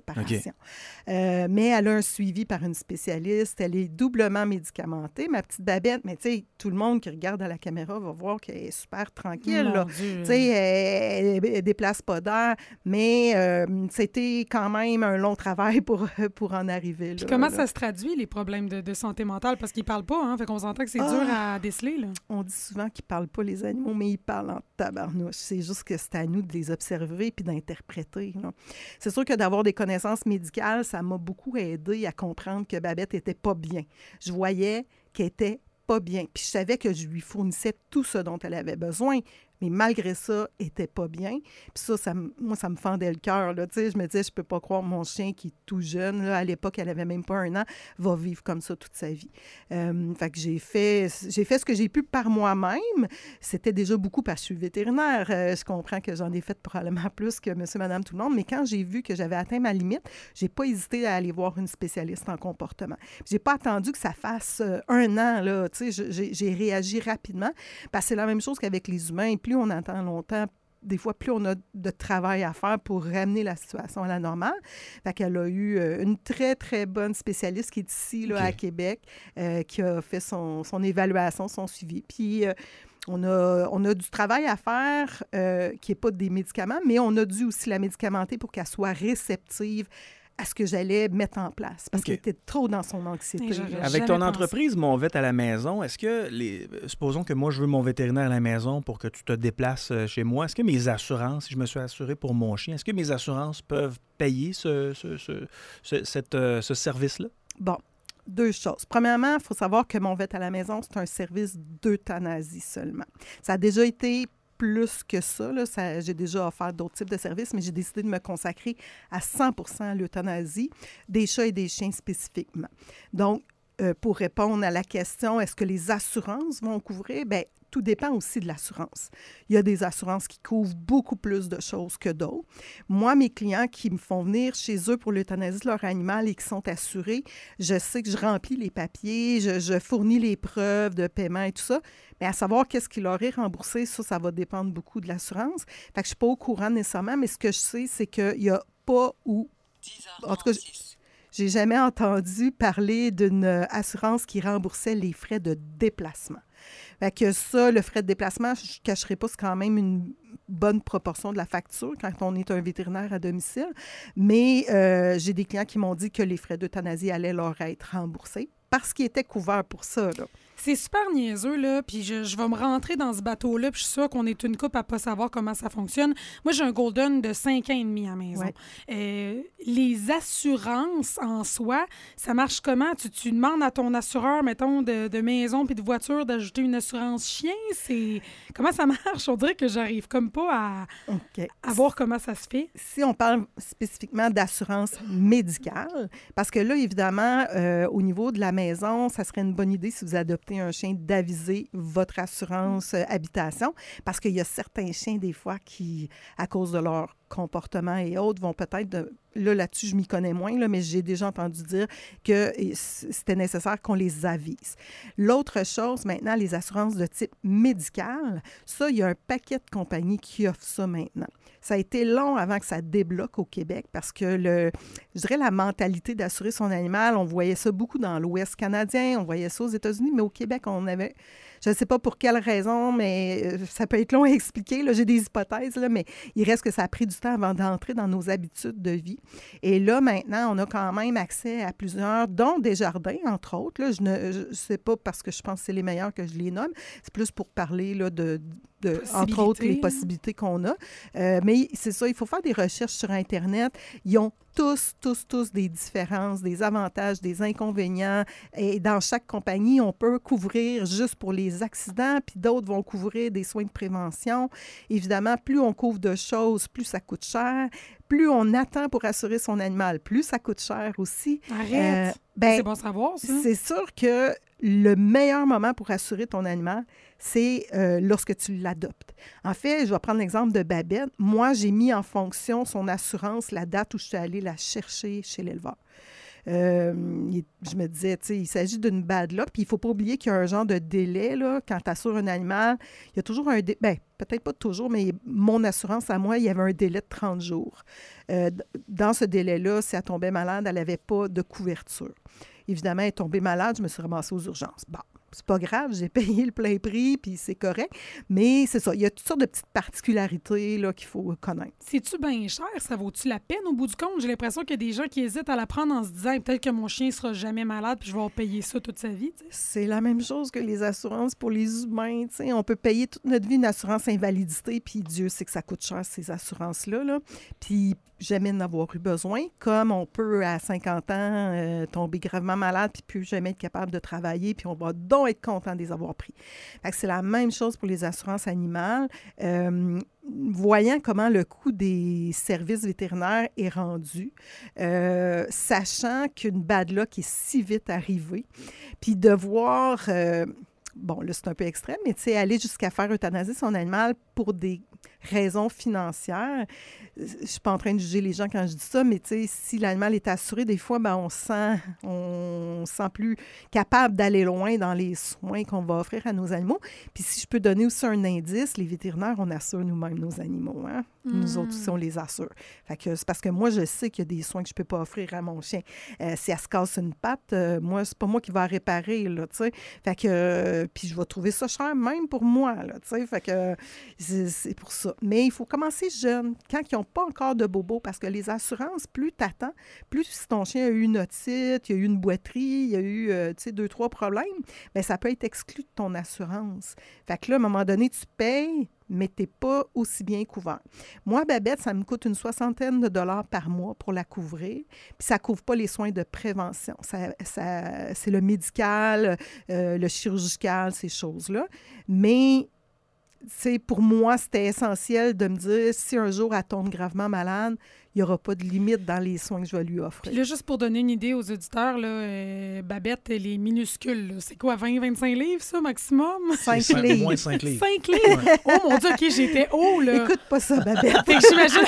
séparation. Okay. Euh, mais elle a un suivi par une spécialiste. Elle est doublement médicamentée. Ma petite Babette, mais tu sais, tout le monde qui regarde à la caméra va voir qu'elle est super tranquille. Mon là. Dieu. Tu sais, elle ne déplace pas d'air, mais euh, c'était quand même un long travail pour, pour en arriver là. Puis comment là. ça se traduit, les problèmes de, de santé mentale? Parce qu'ils parlent pas, hein? Fait qu'on s'entend que c'est Ah! dur à déceler, là. On dit souvent qu'ils ne parlent pas les animaux, mais ils parlent en tabarnouche. C'est juste que c'est à nous de les observer puis d'interpréter. Là. C'est sûr que d'avoir des connaissances médicales, ça m'a beaucoup aidé à comprendre que Babette était pas bien. Je voyais qu'elle était pas bien. Puis je savais que je lui fournissais tout ce dont elle avait besoin. Mais malgré ça, elle n'était pas bien. Puis ça, ça me- moi, ça me fendait le cœur. Là. Tu sais, je me disais, je peux pas croire mon chien qui est tout jeune. Là, à l'époque, elle avait même pas un an, va vivre comme ça toute sa vie. Euh, fait que j'ai fait, j'ai fait ce que j'ai pu par moi-même. C'était déjà beaucoup parce que je suis vétérinaire. Euh, je comprends que j'en ai fait probablement plus que monsieur, madame, tout le monde. Mais quand j'ai vu que j'avais atteint ma limite, j'ai pas hésité à aller voir une spécialiste en comportement. J'ai pas attendu que ça fasse euh, un an. Là. Tu sais, je- j'ai, j'ai réagi rapidement. Parce que c'est la même chose qu'avec les humains. Plus on attend longtemps, des fois, plus on a de travail à faire pour ramener la situation à la normale. Fait qu'elle a eu euh, une très, très bonne spécialiste qui est ici, là, OK. à Québec, euh, qui a fait son, son évaluation, son suivi. Puis, euh, on a, on a du travail à faire euh, qui n'est pas des médicaments, mais on a dû aussi la médicamenter pour qu'elle soit réceptive à ce que j'allais mettre en place, parce OK. qu'elle était trop dans son anxiété. Et j'aurais là. Avec jamais ton pensé. entreprise, Mon Vet à la maison, est-ce que, les, supposons que moi, je veux mon vétérinaire à la maison pour que tu te déplaces euh, chez moi, est-ce que mes assurances, si je me suis assuré pour mon chien, est-ce que mes assurances peuvent payer ce, ce, ce, ce, cette, euh, ce service-là? Bon, deux choses. Premièrement, il faut savoir que Mon Vet à la maison, c'est un service d'euthanasie seulement. Ça a déjà été plus que ça, là. Ça j'ai déjà offert d'autres types de services, mais j'ai décidé de me consacrer à cent pour cent à l'euthanasie des chats et des chiens spécifiquement. Donc, euh, pour répondre à la question, est-ce que les assurances vont couvrir? Bien, tout dépend aussi de l'assurance. Il y a des assurances qui couvrent beaucoup plus de choses que d'autres. Moi, mes clients qui me font venir chez eux pour l'euthanasie de leur animal et qui sont assurés, je sais que je remplis les papiers, je, je fournis les preuves de paiement et tout ça. Mais à savoir qu'est-ce qui leur est remboursé, ça, ça va dépendre beaucoup de l'assurance. Fait que je ne suis pas au courant nécessairement, mais ce que je sais, c'est qu'il n'y a pas ou... En tout cas, j'ai jamais entendu parler d'une assurance qui remboursait les frais de déplacement. Fait que ça, le frais de déplacement, je ne cacherai pas, c'est quand même une bonne proportion de la facture quand on est un vétérinaire à domicile. Mais euh, j'ai des clients qui m'ont dit que les frais d'euthanasie allaient leur être remboursés parce qu'ils étaient couverts pour ça, là. C'est super niaiseux, là, puis je, je vais me rentrer dans ce bateau-là, puis je suis sûre qu'on est une couple à pas savoir comment ça fonctionne. Moi, j'ai un Golden de cinq ans et demi à la maison. Ouais. Euh, les assurances en soi, ça marche comment? Tu, tu demandes à ton assureur, mettons, de, de maison puis de voiture d'ajouter une assurance chien? C'est comment ça marche? On dirait que j'arrive comme pas à, OK. à voir comment ça se fait. Si on parle spécifiquement d'assurance médicale, parce que là, évidemment, euh, au niveau de la maison, ça serait une bonne idée si vous adoptez un chien d'aviser votre assurance euh, habitation, parce qu'il y a certains chiens, des fois, qui, à cause de leur comportement et autres, vont peut-être... De, là, là-dessus, je m'y connais moins, là, mais j'ai déjà entendu dire que c'était nécessaire qu'on les avise. L'autre chose, maintenant, les assurances de type médical, ça, il y a un paquet de compagnies qui offrent ça maintenant. Ça a été long avant que ça débloque au Québec parce que, le, je dirais, la mentalité d'assurer son animal, on voyait ça beaucoup dans l'Ouest canadien, on voyait ça aux États-Unis, mais au Québec, on avait... Je ne sais pas pour quelle raison, mais ça peut être long à expliquer. Là, j'ai des hypothèses, là, mais il reste que ça a pris du temps avant d'entrer dans nos habitudes de vie. Et là, maintenant, on a quand même accès à plusieurs, dont Desjardins, entre autres. Là, je ne sais pas parce que je pense que c'est les meilleurs que je les nomme. C'est plus pour parler là, de... De, entre autres, les possibilités qu'on a. Euh, mais c'est ça, il faut faire des recherches sur Internet. Ils ont tous, tous, tous des différences, des avantages, des inconvénients. Et dans chaque compagnie, on peut couvrir juste pour les accidents, puis d'autres vont couvrir des soins de prévention. Évidemment, plus on couvre de choses, plus ça coûte cher. Plus on attend pour assurer son animal, plus ça coûte cher aussi. Arrête! Euh, ben, c'est bon à savoir, ça. C'est sûr que le meilleur moment pour assurer ton animal, c'est euh, lorsque tu l'adoptes. En fait, je vais prendre l'exemple de Babette. Moi, j'ai mis en fonction son assurance la date où je suis allée la chercher chez l'éleveur. Euh, il, je me disais, tu sais, il s'agit d'une bad luck. Puis il ne faut pas oublier qu'il y a un genre de délai, là, quand tu assures un animal. Il y a toujours un délai. Bien, peut-être pas toujours, mais mon assurance à moi, il y avait un délai de trente jours. Euh, dans ce délai-là, si elle tombait malade, elle n'avait pas de couverture. Évidemment, elle est tombée malade, je me suis ramassée aux urgences. Bon. C'est pas grave, j'ai payé le plein prix, puis c'est correct. Mais c'est ça, il y a toutes sortes de petites particularités là, qu'il faut connaître. C'est-tu bien cher? Ça vaut-tu la peine au bout du compte? J'ai l'impression qu'il y a des gens qui hésitent à la prendre en se disant peut-être que mon chien sera jamais malade puis je vais payer ça toute sa vie. T'sais. C'est la même chose que les assurances pour les humains. T'sais. On peut payer toute notre vie une assurance invalidité, puis Dieu sait que ça coûte cher, ces assurances-là. Là. Puis jamais en avoir eu besoin, comme on peut à cinquante ans euh, tomber gravement malade puis plus jamais être capable de travailler, puis on va donc être content de les avoir pris. Fait que c'est la même chose pour les assurances animales. Euh, voyant comment le coût des services vétérinaires est rendu, euh, sachant qu'une bad luck est si vite arrivée, puis de voir... Euh, bon, là, c'est un peu extrême, mais tu sais, aller jusqu'à faire euthanasier son animal pour des raisons financières. Je suis pas en train de juger les gens quand je dis ça, mais tu sais, si l'animal est assuré, des fois, ben, on sent, on sent plus capable d'aller loin dans les soins qu'on va offrir à nos animaux. Puis si je peux donner aussi un indice, les vétérinaires, on assure nous-mêmes nos animaux, hein? Mmh. Nous autres aussi, on les assure. Fait que c'est parce que moi, je sais qu'il y a des soins que je peux pas offrir à mon chien. Euh, si elle se casse une patte, euh, moi, c'est pas moi qui va la réparer, là, tu sais. Fait que, euh, puis je vais trouver ça cher même pour moi, là, tu sais. Fait que c'est, c'est pour ça. Mais il faut commencer jeune, quand ils n'ont pas encore de bobos, parce que les assurances, plus tu attends, plus si ton chien a eu une otite, il y a eu une boiterie, il y a eu, euh, tu sais, deux, trois problèmes, bien, ça peut être exclu de ton assurance. Fait que là, à un moment donné, tu payes, mais tu n'es pas aussi bien couvert. Moi, Babette, ça me coûte une soixantaine de dollars par mois pour la couvrir, puis ça ne couvre pas les soins de prévention. Ça, ça, c'est le médical, euh, le chirurgical, ces choses-là. Mais... c'est pour moi, c'était essentiel de me dire, si un jour elle tombe gravement malade, il n'y aura pas de limite dans les soins que je vais lui offrir. Puis là, juste pour donner une idée aux auditeurs, là, euh, Babette, elle est minuscule. Là. C'est quoi, vingt à vingt-cinq livres, ça, maximum? cinq cinq, livres. Moins cinq livres. cinq livres? Ouais. Oh mon Dieu, OK, j'étais haut, là. Écoute pas ça, Babette. Fait que j'imagine...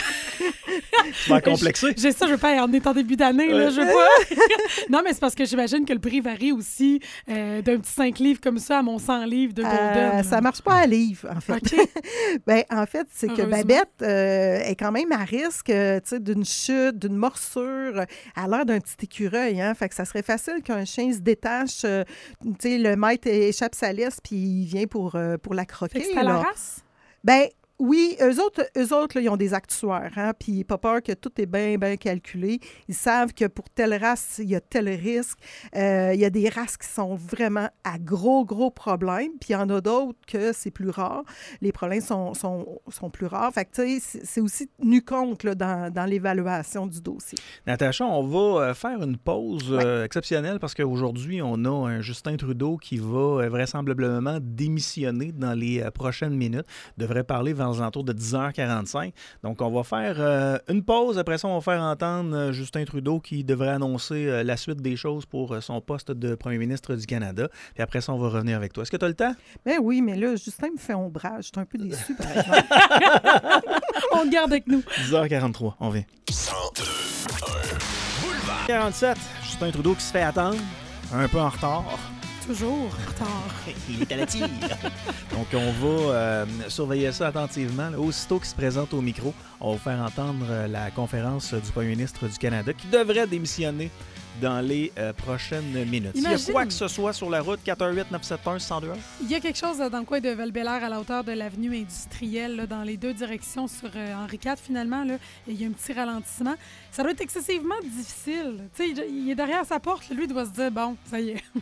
Tu vas complexer. J'ai ça, je veux pas, on est en début d'année, là, je veux pas. Non, mais c'est parce que j'imagine que le prix varie aussi euh, d'un petit cinq livres comme ça à mon cent livres de Golden. Euh, ça marche pas à livre, en fait. OK. ben, en fait, c'est que Babette euh, est quand même à risque, euh, tu sais, d'une chute, d'une morsure, à l'air d'un petit écureuil, hein. Fait que ça serait facile qu'un chien se détache, euh, tu sais, le maître échappe sa laisse, puis il vient pour, euh, pour la croquer. Fait que c'est à la race? Ben, oui, eux autres, eux autres là, ils ont des actuaires, hein, puis pas peur que tout est bien, bien calculé. Ils savent que pour telle race, il y a tel risque. Euh, il y a des races qui sont vraiment à gros, gros problèmes, puis il y en a d'autres que c'est plus rare. Les problèmes sont, sont, sont plus rares. Fait que, tu sais, c'est, c'est aussi tenu compte là, dans, dans l'évaluation du dossier. Natacha, on va faire une pause ouais. euh, exceptionnelle parce qu'aujourd'hui, on a un Justin Trudeau qui va vraisemblablement démissionner dans les euh, prochaines minutes. Devrait parler vers aux alentours de dix heures quarante-cinq. Donc, on va faire euh, une pause. Après ça, on va faire entendre euh, Justin Trudeau qui devrait annoncer euh, la suite des choses pour euh, son poste de premier ministre du Canada. Puis après ça, on va revenir avec toi. Est-ce que tu as le temps? Ben oui, mais là, Justin me fait ombrage. Je suis un peu déçu, par exemple. On le garde avec nous. dix heures quarante-trois, on vient. cent deux Boulevard. quarante-sept, Justin Trudeau qui se fait attendre, un peu en retard. Toujours en retard. Il est à la tire. Donc, on va euh, surveiller ça attentivement. Là. Aussitôt qu'il se présente au micro, on va faire entendre euh, la conférence du premier ministre du Canada qui devrait démissionner dans les euh, prochaines minutes. S'il y a quoi que ce soit sur la route, quatre un huit neuf sept un un zéro deux un. Il y a quelque chose dans le coin de Val-Bélair à la hauteur de l'avenue industrielle, là, dans les deux directions sur euh, Henri quatre, finalement. Là, il y a un petit ralentissement. Ça doit être excessivement difficile. Tu sais, il est derrière sa porte. Lui, il doit se dire, bon, ça y est.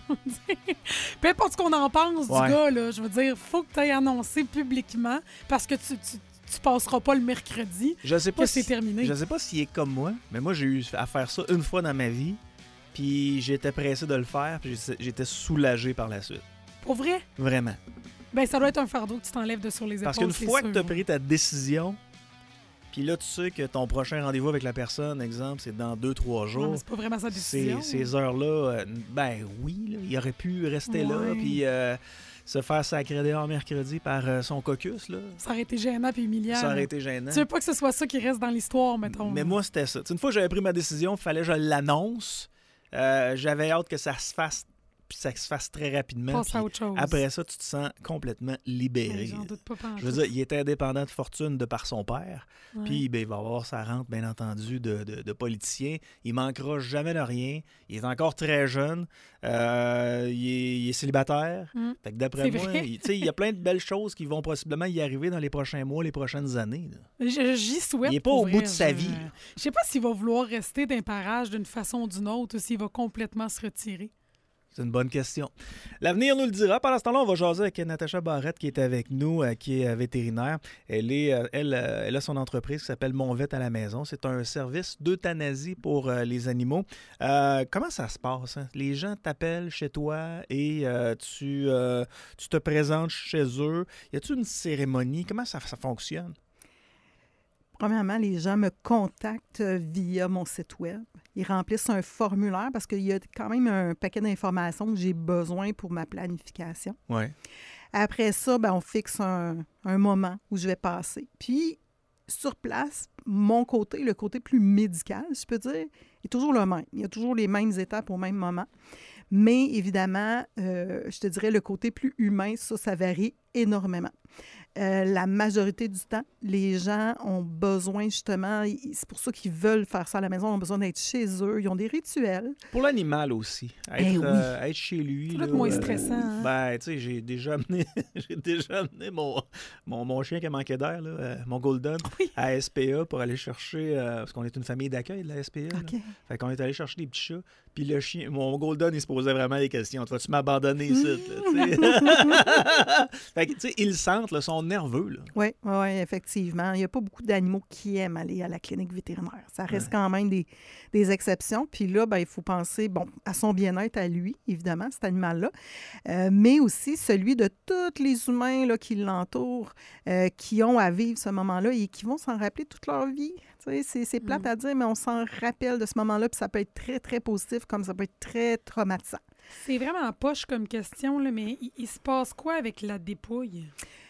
Peu importe ce qu'on en pense ouais. du gars, là, je veux dire, il faut que tu aies annoncé publiquement parce que tu... tu tu passeras pas le mercredi je sais pas que si, c'est terminé. Je sais pas s'il est comme moi, mais moi, j'ai eu à faire ça une fois dans ma vie. Puis j'étais pressé de le faire, puis j'étais soulagé par la suite. Pour vrai? Vraiment. Ben ça doit être un fardeau que tu t'enlèves de sur les épaules. Parce qu'une fois sûr, que tu as ouais. pris ta décision, puis là, tu sais que ton prochain rendez-vous avec la personne, exemple, c'est dans deux, trois jours. Non, mais c'est pas vraiment sa décision. Ces, ces heures-là, euh, ben oui, là, il aurait pu rester ouais. là, puis euh, se faire sacrer dehors mercredi par euh, son caucus. Là. Ça aurait été gênant puis humiliant. Ça aurait été gênant. Tu veux pas que ce soit ça qui reste dans l'histoire, mettons. Mais moi, c'était ça. T'sais, une fois que j'avais pris ma décision, il fallait que je l'annonce. Euh, j'avais hâte que ça se fasse, puis ça se fasse très rapidement. Passe à autre chose. Après ça, tu te sens complètement libéré. Ouais, j'en doute pas, pas en Je veux tout. dire, il était indépendant de fortune de par son père. Ouais. Puis ben, il va avoir sa rente, bien entendu, de, de, de politicien. Il manquera jamais de rien. Il est encore très jeune. Euh, il, est, il est célibataire. Mm. Fait que d'après C'est moi, vrai. il, tu sais, il y a plein de belles choses qui vont possiblement y arriver dans les prochains mois, les prochaines années. là. Je- J'y souhaite. Il est pas pour au bout vrai, de sa je- vie. Je sais pas s'il va vouloir rester d'un parage d'une façon ou d'une autre ou s'il va complètement se retirer. C'est une bonne question. L'avenir nous le dira. Pendant ce temps-là, on va jaser avec Natacha Barrette qui est avec nous, euh, qui est euh, vétérinaire. Elle, est, euh, elle, euh, elle a son entreprise qui s'appelle Mon Vet à la maison. C'est un service d'euthanasie pour euh, les animaux. Euh, comment ça se passe? Hein? Les gens t'appellent chez toi et euh, tu, euh, tu te présentes chez eux. Y a-t-il une cérémonie? Comment ça, ça fonctionne? Premièrement, les gens me contactent via mon site web. Ils remplissent un formulaire parce qu'il y a quand même un paquet d'informations que j'ai besoin pour ma planification. Oui. Après ça, ben, on fixe un, un moment où je vais passer. Puis, sur place, mon côté, le côté plus médical, je peux dire, est toujours le même. Il y a toujours les mêmes étapes au même moment. Mais évidemment, euh, je te dirais, le côté plus humain, ça, ça varie énormément. Euh, la majorité du temps, les gens ont besoin justement, c'est pour ça qu'ils veulent faire ça à la maison, ont besoin d'être chez eux, ils ont des rituels. Pour l'animal aussi. Être, Eh oui. euh, être chez lui. Ça doit être là, moins euh, stressant, hein? Ben, tu sais, j'ai déjà amené, j'ai déjà amené mon, mon, mon chien qui manquait d'air, là, euh, mon Golden, Oui. à S P A pour aller chercher, euh, parce qu'on est une famille d'accueil de la S P A. là. OK. Fait qu'on est allé chercher des petits chats. Puis le chien, mon Golden, il se posait vraiment des questions. Tu vas-tu m'abandonner ici? là, tu sais? Fait que, tu sais, ils le sentent, là, ils sont nerveux. Là. Oui, oui, effectivement. Il n'y a pas beaucoup d'animaux qui aiment aller à la clinique vétérinaire. Ça reste Ouais. quand même des, des exceptions. Puis là, ben, il faut penser bon, à son bien-être à lui, évidemment, cet animal-là, euh, mais aussi celui de tous les humains là, qui l'entourent, euh, qui ont à vivre ce moment-là et qui vont s'en rappeler toute leur vie. Tu sais, C'est, c'est plate Mm. à dire, mais on s'en rappelle de ce moment-là, puis ça peut être très, très positif, comme ça peut être très traumatisant. C'est vraiment poche comme question, là, mais il, il se passe quoi avec la dépouille?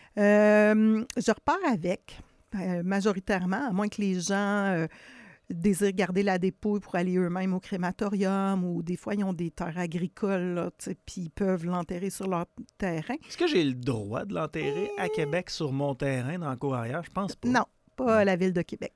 Euh, je repars avec, euh, majoritairement, à moins que les gens euh, désirent garder la dépouille pour aller eux-mêmes au crématorium ou des fois, ils ont des terres agricoles, là, tu sais, puis ils peuvent l'enterrer sur leur terrain. Est-ce que j'ai le droit de l'enterrer à Québec sur mon terrain dans le cour arrière? Je pense pas. Non, pas à la Ville de Québec.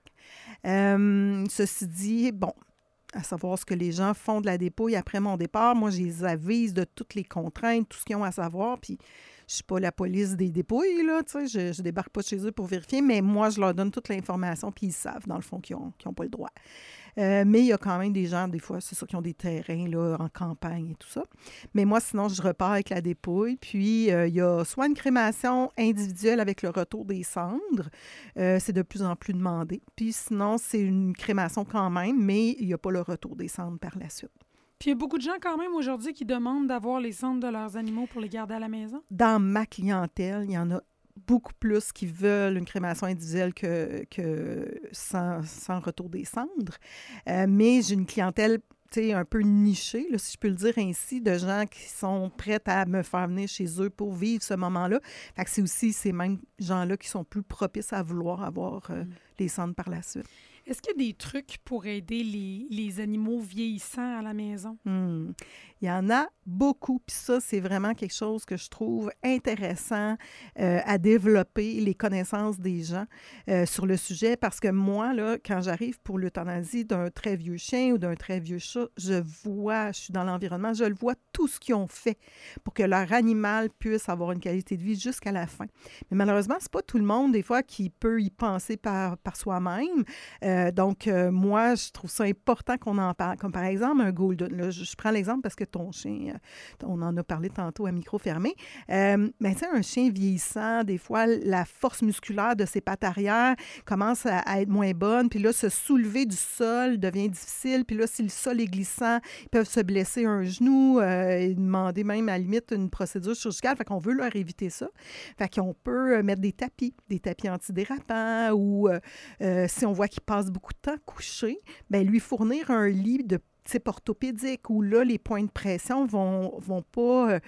Euh, ceci dit, bon, à savoir ce que les gens font de la dépouille après mon départ, moi, je les avise de toutes les contraintes, tout ce qu'ils ont à savoir, puis je suis pas la police des dépouilles, là, tu sais, je, je débarque pas chez eux pour vérifier, mais moi, je leur donne toute l'information, puis ils savent, dans le fond, qu'ils n'ont qu'ils ont pas le droit. Euh, mais il y a quand même des gens, des fois, c'est sûr, qui ont des terrains là, en campagne et tout ça. Mais moi, sinon, je repars avec la dépouille. Puis, euh, il y a soit une crémation individuelle avec le retour des cendres. Euh, c'est de plus en plus demandé. Puis, sinon, c'est une crémation quand même, mais il n'y a pas le retour des cendres par la suite. Puis il y a beaucoup de gens quand même aujourd'hui qui demandent d'avoir les cendres de leurs animaux pour les garder à la maison. Dans ma clientèle, il y en a beaucoup plus qui veulent une crémation individuelle que, que sans, sans retour des cendres. Euh, mais j'ai une clientèle tu sais, un peu nichée, là, si je peux le dire ainsi, de gens qui sont prêts à me faire venir chez eux pour vivre ce moment-là. Fait que c'est aussi ces mêmes gens-là qui sont plus propices à vouloir avoir euh, Mm. les cendres par la suite. Est-ce qu'il y a des trucs pour aider les, les animaux vieillissants à la maison? Hmm. Il y en a beaucoup, puis ça, c'est vraiment quelque chose que je trouve intéressant euh, à développer, les connaissances des gens euh, sur le sujet, parce que moi, là, quand j'arrive pour l'euthanasie d'un très vieux chien ou d'un très vieux chat, je vois, je suis dans l'environnement, je le vois tout ce qu'ils ont fait pour que leur animal puisse avoir une qualité de vie jusqu'à la fin. Mais malheureusement, c'est pas tout le monde, des fois, qui peut y penser par, par soi-même. Euh, donc, euh, moi, je trouve ça important qu'on en parle. Comme par exemple, un golden. Là, je, je prends l'exemple parce que ton chien, euh, on en a parlé tantôt à micro fermé. Euh, mais tu sais, un chien vieillissant, des fois, la force musculaire de ses pattes arrière commence à, à être moins bonne. Puis là, se soulever du sol devient difficile. Puis là, si le sol est glissant, ils peuvent se blesser un genou euh, et demander même, à la limite, une procédure chirurgicale. Fait qu'on veut leur éviter ça. Fait qu'on peut mettre des tapis, des tapis antidérapants ou euh, euh, si on voit qu'il passe beaucoup de temps couché, bien, lui fournir un lit de type orthopédique où là, les points de pression vont, vont pas... Euh,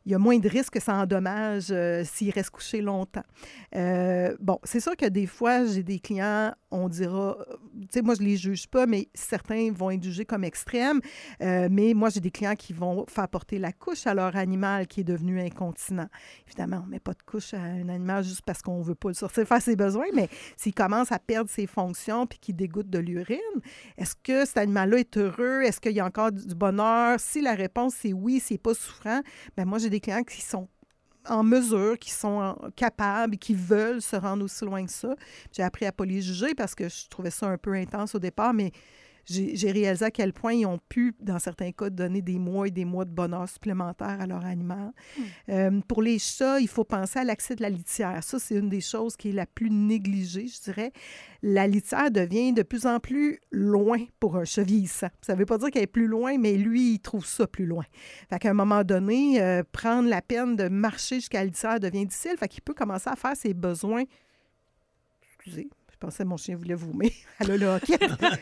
il y a moins de risques que ça endommage euh, s'il reste couché longtemps. Euh, bon, c'est sûr que des fois, j'ai des clients, on dira, tu sais, moi, je ne les juge pas, mais certains vont être jugés comme extrêmes. Euh, mais moi, j'ai des clients qui vont faire porter la couche à leur animal qui est devenu incontinent. Évidemment, on ne met pas de couche à un animal juste parce qu'on ne veut pas le sortir faire ses besoins, mais s'il commence à perdre ses fonctions puis qu'il dégoûte de l'urine, est-ce que cet animal-là est heureux? Est-ce qu'il y a encore du bonheur? Si la réponse c'est oui, s'il n'est pas souffrant, bien moi, j'ai des clients qui sont en mesure, qui sont en, capables, qui veulent se rendre aussi loin que ça. J'ai appris à ne pas les juger parce que je trouvais ça un peu intense au départ, mais j'ai, j'ai réalisé à quel point ils ont pu, dans certains cas, donner des mois et des mois de bonheur supplémentaires à leur animal. Mm. Euh, pour les chats, il faut penser à l'accès de la litière. Ça, c'est une des choses qui est la plus négligée, je dirais. La litière devient de plus en plus loin pour un chat vieillissant. Ça ne veut pas dire qu'elle est plus loin, mais lui, il trouve ça plus loin. Fait qu'à un moment donné, euh, prendre la peine de marcher jusqu'à la litière devient difficile. Fait qu'il peut commencer à faire ses besoins. Excusez. Je pensais que mon chien voulait vomir. Elle a le hockey.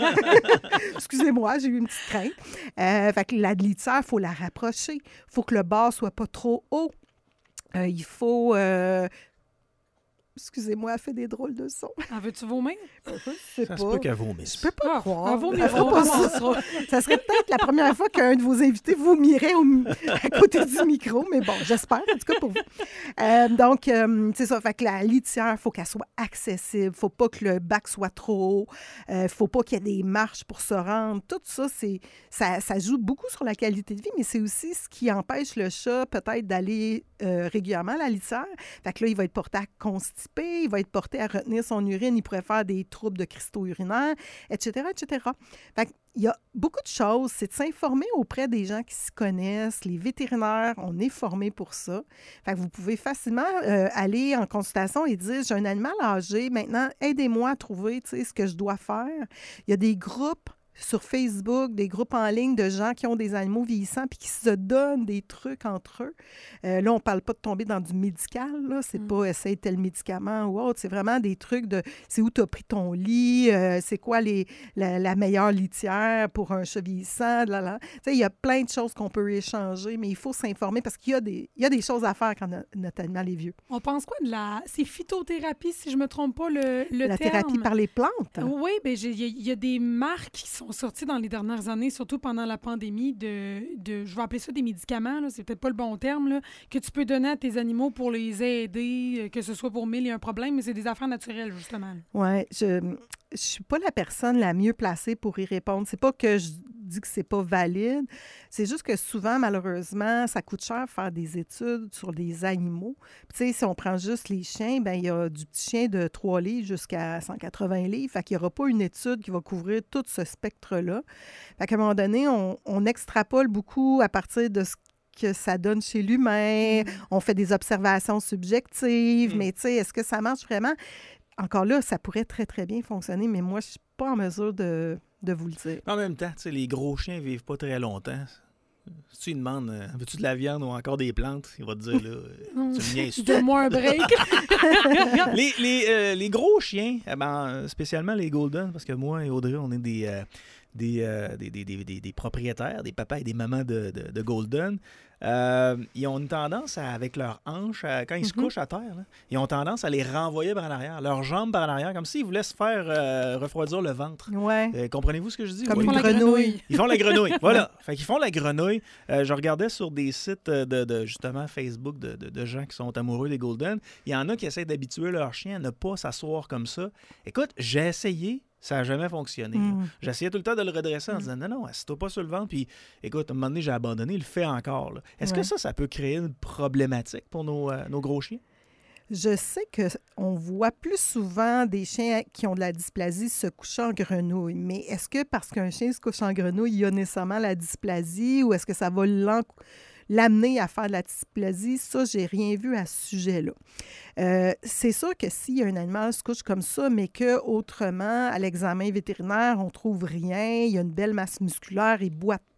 Excusez-moi, j'ai eu une petite crainte. Euh, fait que la litière, il faut la rapprocher. Il faut que le bas soit pas trop haut. Euh, il faut... Euh... Excusez-moi, elle fait des drôles de sons. En veux-tu vomir? Ça pas. se peut qu'elle vomisse. Je peux pas ah, croire. Elle vomira, elle pas ça. Ça serait peut-être la première fois qu'un de vos invités vomirait au... à côté du micro, mais bon, j'espère, en tout cas pour vous. Euh, donc, euh, c'est ça. Fait que la litière, il faut qu'elle soit accessible. Il ne faut pas que le bac soit trop haut. Il euh, ne faut pas qu'il y ait des marches pour se rendre. Tout ça, c'est ça, ça joue beaucoup sur la qualité de vie, mais c'est aussi ce qui empêche le chat peut-être d'aller euh, régulièrement à la litière. Fait que là, il va être porté à constiper. Il va être porté à retenir son urine, il pourrait faire des troubles de cristaux urinaires, et cetera, et cetera. Fait qu'il y a beaucoup de choses. C'est de s'informer auprès des gens qui s'y connaissent. Les vétérinaires, on est formés pour ça. Fait que vous pouvez facilement euh, aller en consultation et dire, j'ai un animal âgé, maintenant, aidez-moi à trouver ce que je dois faire. Il y a des groupes sur Facebook, des groupes en ligne de gens qui ont des animaux vieillissants puis qui se donnent des trucs entre eux. Euh, là, on ne parle pas de tomber dans du médical, là. C'est mm. pas essayer tel médicament ou autre. C'est vraiment des trucs de c'est où tu as pris ton lit, euh, c'est quoi les, la, la meilleure litière pour un chat vieillissant. Là, là. Il y a plein de choses qu'on peut échanger, mais il faut s'informer parce qu'il y a des, il y a des choses à faire quand no- notre animal est vieux. On pense quoi de la... C'est phytothérapie, si je ne me trompe pas, le, le la terme. La thérapie par les plantes. Oui, bien, il y, y a des marques qui sont sorties dans les dernières années, surtout pendant la pandémie, de, de je vais appeler ça des médicaments, là, c'est peut-être pas le bon terme, là, que tu peux donner à tes animaux pour les aider, que ce soit pour mille et un problèmes, mais c'est des affaires naturelles, justement. Oui, je je suis pas la personne la mieux placée pour y répondre. C'est pas que je dis que c'est pas valide, c'est juste que souvent, malheureusement, ça coûte cher faire des études sur des animaux. Puis, tu sais, si on prend juste les chiens, bien, il y a du petit chien de trois livres jusqu'à cent quatre-vingts livres. Fait qu'il n'y aura pas une étude qui va couvrir tout ce spectre-là. Fait qu'à un moment donné, on, on extrapole beaucoup à partir de ce que ça donne chez l'humain. Mmh. On fait des observations subjectives, mmh. mais tu sais, est-ce que ça marche vraiment? Encore là, ça pourrait très, très bien fonctionner, mais moi, je ne suis pas en mesure de, de vous le dire. En même temps, tu sais, les gros chiens ne vivent pas très longtemps. Si tu lui demandes, euh, veux-tu de la viande ou encore des plantes, il va te dire, là, euh, tu me niaises. Donne-moi un break. les, les, euh, les gros chiens, eh ben, spécialement les Golden, parce que moi et Audrey, on est des... Euh, Des, euh, des, des, des, des propriétaires, des papas et des mamans de, de, de Golden, euh, ils ont une tendance, à, avec leurs hanches, à, quand ils mm-hmm. se couchent à terre, là, ils ont tendance à les renvoyer par en arrière, leurs jambes par en arrière, comme s'ils voulaient se faire euh, refroidir le ventre. Ouais. Euh, comprenez-vous ce que je dis? Comme oui. une grenouille. Ils font la grenouille, voilà. Fait qu'ils font la grenouille. Euh, je regardais sur des sites de, de justement, Facebook de, de, de gens qui sont amoureux des Golden. Il y en a qui essaient d'habituer leur chien à ne pas s'asseoir comme ça. Écoute, j'ai essayé. Ça n'a jamais fonctionné. Mm. J'essayais tout le temps de le redresser en mm. disant « Non, non, assieds-toi pas sur le ventre. » Puis, écoute, à un moment donné, j'ai abandonné. Il le fait encore. Là. Est-ce ouais. que ça, ça peut créer une problématique pour nos, euh, nos gros chiens? Je sais qu'on voit plus souvent des chiens qui ont de la dysplasie se coucher en grenouille. Mais est-ce que parce qu'un chien se couche en grenouille, il y a nécessairement la dysplasie ou est-ce que ça va l'encourager? L'amener à faire de la dysplasie, ça, j'ai rien vu à ce sujet-là. Euh, c'est sûr que s'il y a un animal qui se couche comme ça, mais qu'autrement, à l'examen vétérinaire, on ne trouve rien, il y a une belle masse musculaire, il ne boite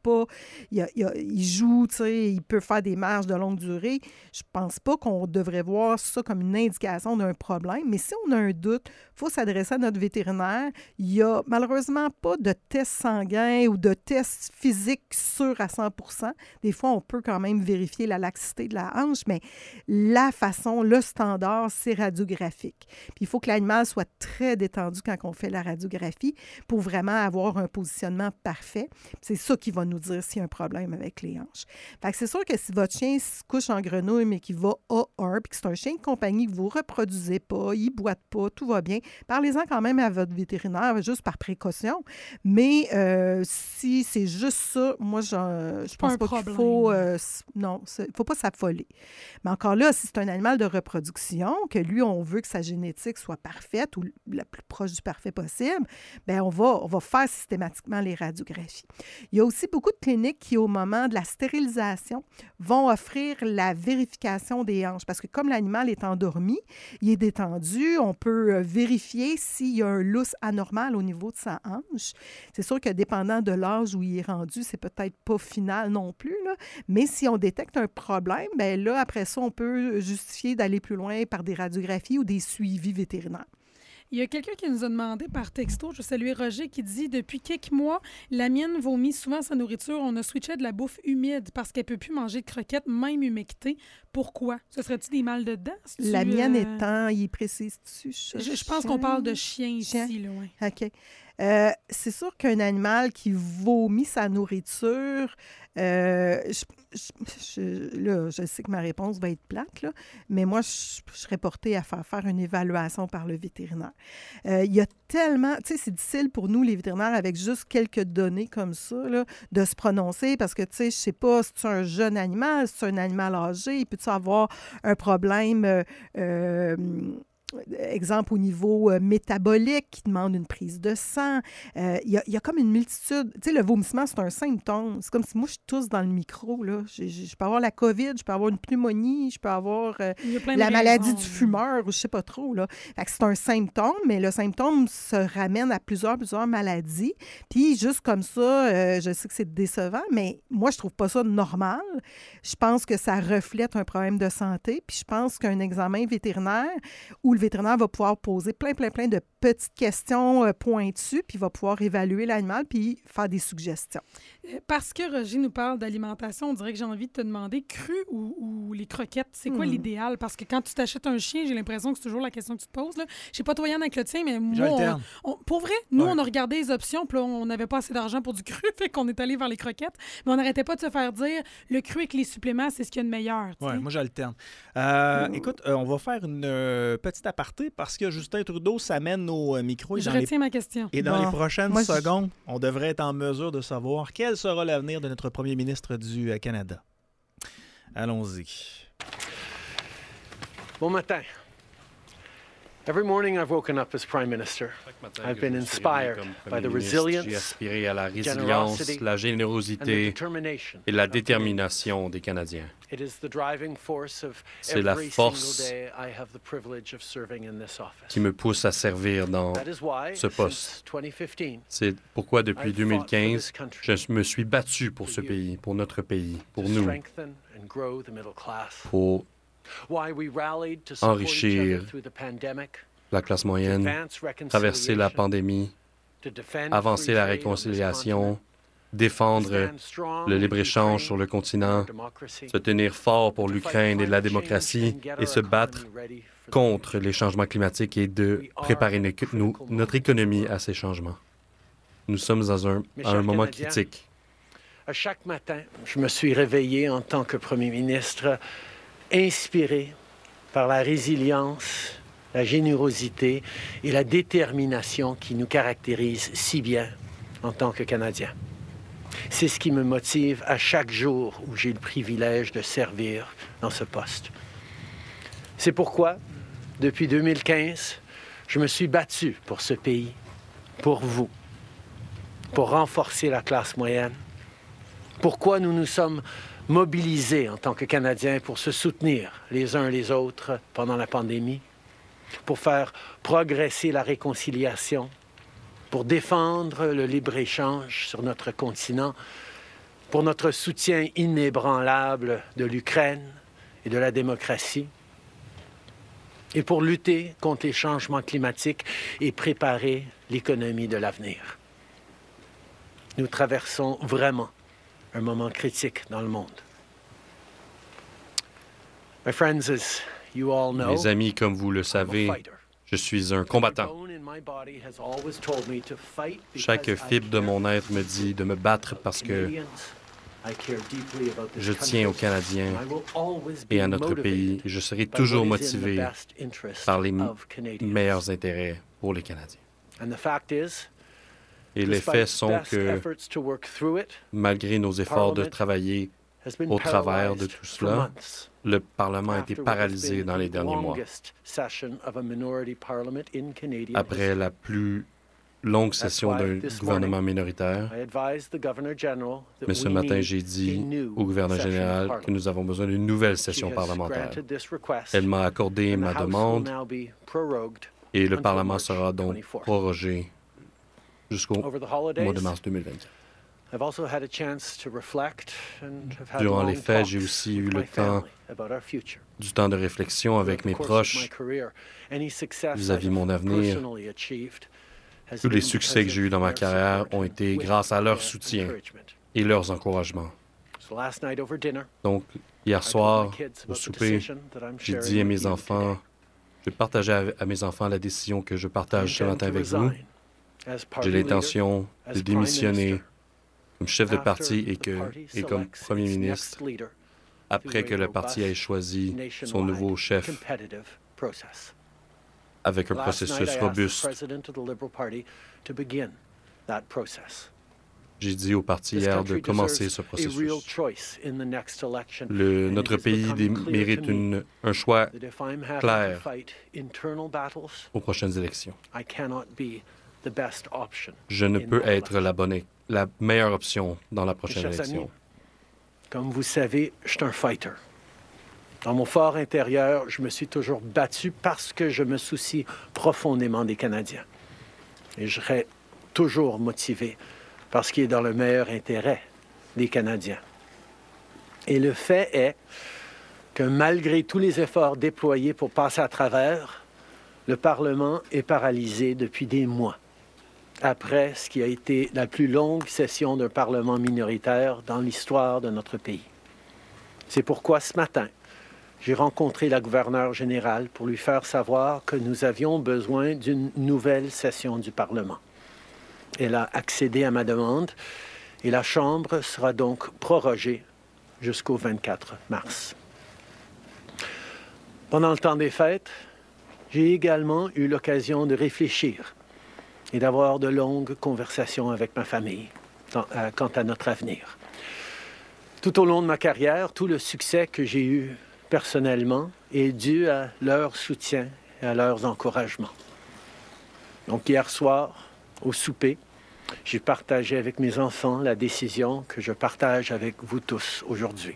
pas, il, a, il, a, il joue, tu sais, il peut faire des marches de longue durée. Je pense pas qu'on devrait voir ça comme une indication d'un problème, mais si on a un doute, il faut s'adresser à notre vétérinaire. Il y a malheureusement pas de test sanguin ou de test physique sûr à cent pour cent. Des fois, on peut quand même vérifier la laxité de la hanche, mais la façon, le standard, c'est radiographique. Puis il faut que l'animal soit très détendu quand on fait la radiographie pour vraiment avoir un positionnement parfait. C'est ça qui va nous dire s'il y a un problème avec les hanches. Fait que c'est sûr que si votre chien se couche en grenouille, mais qu'il va A un, puis que c'est un chien de compagnie que vous ne reproduisez pas, il ne boite pas, tout va bien, parlez-en quand même à votre vétérinaire, juste par précaution. Mais euh, si c'est juste ça, moi, je ne pense pas, pas qu'il faut... Euh, non, il ne faut pas s'affoler. Mais encore là, si c'est un animal de reproduction, que lui, on veut que sa génétique soit parfaite ou la plus proche du parfait possible, bien, on va, on va faire systématiquement les radiographies. Il y a aussi beaucoup de cliniques qui, au moment de la stérilisation, vont offrir la vérification des hanches. Parce que comme l'animal est endormi, il est détendu, on peut vérifier s'il y a un lousse anormal au niveau de sa hanche. C'est sûr que dépendant de l'âge où il est rendu, c'est peut-être pas final non plus, là. Mais si on détecte un problème, bien là, après ça, on peut justifier d'aller plus loin par des radiographies ou des suivis vétérinaires. Il y a quelqu'un qui nous a demandé par texto, je salue Roger, qui dit « Depuis quelques mois, la mienne vomit souvent sa nourriture. On a switché de la bouffe humide parce qu'elle ne peut plus manger de croquettes, même humectées. Pourquoi? Ce serait-tu des mal de dents? La mienne euh... étant, il précise-tu? Je, je pense qu'on parle de chien, chien. ici. Là, ouais. OK. Euh, c'est sûr qu'un animal qui vomit sa nourriture, euh, je, je, je, là, je sais que ma réponse va être plate, là, mais moi, je, je serais portée à faire faire une évaluation par le vétérinaire. Euh, il y a tellement... Tu sais, c'est difficile pour nous, les vétérinaires, avec juste quelques données comme ça, là, de se prononcer parce que, tu sais, je ne sais pas si c'est un jeune animal, si c'est un animal âgé, il peut-tu avoir un problème... Euh, euh, exemple au niveau euh, métabolique qui demande une prise de sang. Il euh, y, y a comme une multitude. Tu sais, le vomissement, c'est un symptôme. C'est comme si moi, je tousse dans le micro. Là. Je, je, je peux avoir la COVID, je peux avoir une pneumonie, je peux avoir euh, la maladie du fumeur, ou je ne sais pas trop. Là. Fait que c'est un symptôme, mais le symptôme se ramène à plusieurs, plusieurs maladies. Puis juste comme ça, euh, je sais que c'est décevant, mais moi, je trouve pas ça normal. Je pense que ça reflète un problème de santé. Puis je pense qu'un examen vétérinaire où le vétérinaire va pouvoir poser plein, plein, plein de petites questions euh, pointues, puis va pouvoir évaluer l'animal, puis faire des suggestions. Parce que Roger nous parle d'alimentation, on dirait que j'ai envie de te demander, cru ou, ou les croquettes, c'est quoi hmm. l'idéal? Parce que quand tu t'achètes un chien, j'ai l'impression que c'est toujours la question que tu te poses. Là. Je sais pas toi, Yann, avec le tien, mais moi, on, on, pour vrai, nous, ouais. on a regardé les options, puis là, on n'avait pas assez d'argent pour du cru, fait qu'on est allé vers les croquettes, mais on n'arrêtait pas de se faire dire, le cru avec les suppléments, c'est ce qu'il y a de meilleur. Oui, moi, j'alterne. Euh, mmh. Écoute, euh, on va faire une euh, petite aparté parce que Justin Trudeau s'amène nos euh, micros. Je retiens les... ma question. Et dans bon. les prochaines moi, secondes, je... on devrait être en mesure de savoir quel sera l'avenir de notre premier ministre du euh, Canada. Allons-y. Bon matin. Every morning I've woken up as Prime Minister. I've been inspired by the resilience, J'ai aspiré à la résilience, la générosité et la détermination des Canadiens. C'est la force qui me pousse à servir dans ce poste. C'est pourquoi depuis deux mille quinze, je me suis battu pour ce pays, pour notre pays, pour nous, pour enrichir la classe moyenne, traverser la pandémie, avancer la réconciliation, défendre le libre-échange sur le continent, se tenir fort pour l'Ukraine et la démocratie et se battre contre les changements climatiques et de préparer nos, notre économie à ces changements. Nous sommes dans un, à un moment critique. À chaque matin, je me suis réveillé en tant que Premier ministre, inspiré par la résilience, la générosité et la détermination qui nous caractérisent si bien en tant que Canadiens. C'est ce qui me motive à chaque jour où j'ai le privilège de servir dans ce poste. C'est pourquoi, depuis deux mille quinze, je me suis battu pour ce pays, pour vous, pour renforcer la classe moyenne. Pourquoi nous nous sommes mobilisés en tant que Canadiens pour se soutenir les uns les autres pendant la pandémie, pour faire progresser la réconciliation, pour défendre le libre-échange sur notre continent pour notre soutien inébranlable de l'Ukraine et de la démocratie, et pour lutter contre les changements climatiques et préparer l'économie de l'avenir. Nous traversons vraiment un moment critique dans le monde. My friends, as you all know, Mes amis, comme vous le savez, je suis un combattant. Chaque fibre de mon être me dit de me battre parce que je tiens aux Canadiens et à notre pays. Je serai toujours motivé par les meilleurs intérêts pour les Canadiens. Et les faits sont que, malgré nos efforts de travailler au travers de tout cela, le Parlement a été paralysé dans les derniers mois. Après la plus longue session d'un gouvernement minoritaire, mais ce matin, j'ai dit au gouverneur général que nous avons besoin d'une nouvelle session parlementaire. Elle m'a accordé ma demande et le Parlement sera donc prorogé jusqu'au mois de mars deux mille vingt-quatre. Durant les fêtes, j'ai aussi eu le temps, du temps de réflexion avec mes proches vis-à-vis de mon avenir. Tous les succès que j'ai eus dans ma carrière ont été grâce à leur soutien et leurs encouragements. Donc, hier soir, au souper, j'ai dit à mes enfants, j'ai partagé à mes enfants la décision que je partage ce matin avec vous. J'ai l'intention de démissionner comme chef de parti et, que, et comme premier ministre après que le parti ait choisi son nouveau chef avec un processus robuste. J'ai dit au parti hier de commencer ce processus. Le, notre pays dé, mérite une, un choix clair aux prochaines élections. Je ne peux être la, bonne, la meilleure option dans la prochaine élection. Comme vous savez, je suis un fighter. Dans mon fort intérieur, je me suis toujours battu parce que je me soucie profondément des Canadiens. Et je serai toujours motivé par ce qui est dans le meilleur intérêt des Canadiens. Et le fait est que malgré tous les efforts déployés pour passer à travers, le Parlement est paralysé depuis des mois, après ce qui a été la plus longue session d'un Parlement minoritaire dans l'histoire de notre pays. C'est pourquoi ce matin, j'ai rencontré la gouverneure générale pour lui faire savoir que nous avions besoin d'une nouvelle session du Parlement. Elle a accédé à ma demande et la Chambre sera donc prorogée jusqu'au vingt-quatre mars. Pendant le temps des fêtes, j'ai également eu l'occasion de réfléchir et d'avoir de longues conversations avec ma famille quant à notre avenir. Tout au long de ma carrière, tout le succès que j'ai eu personnellement est dû à leur soutien et à leurs encouragements. Donc hier soir, au souper, j'ai partagé avec mes enfants la décision que je partage avec vous tous aujourd'hui.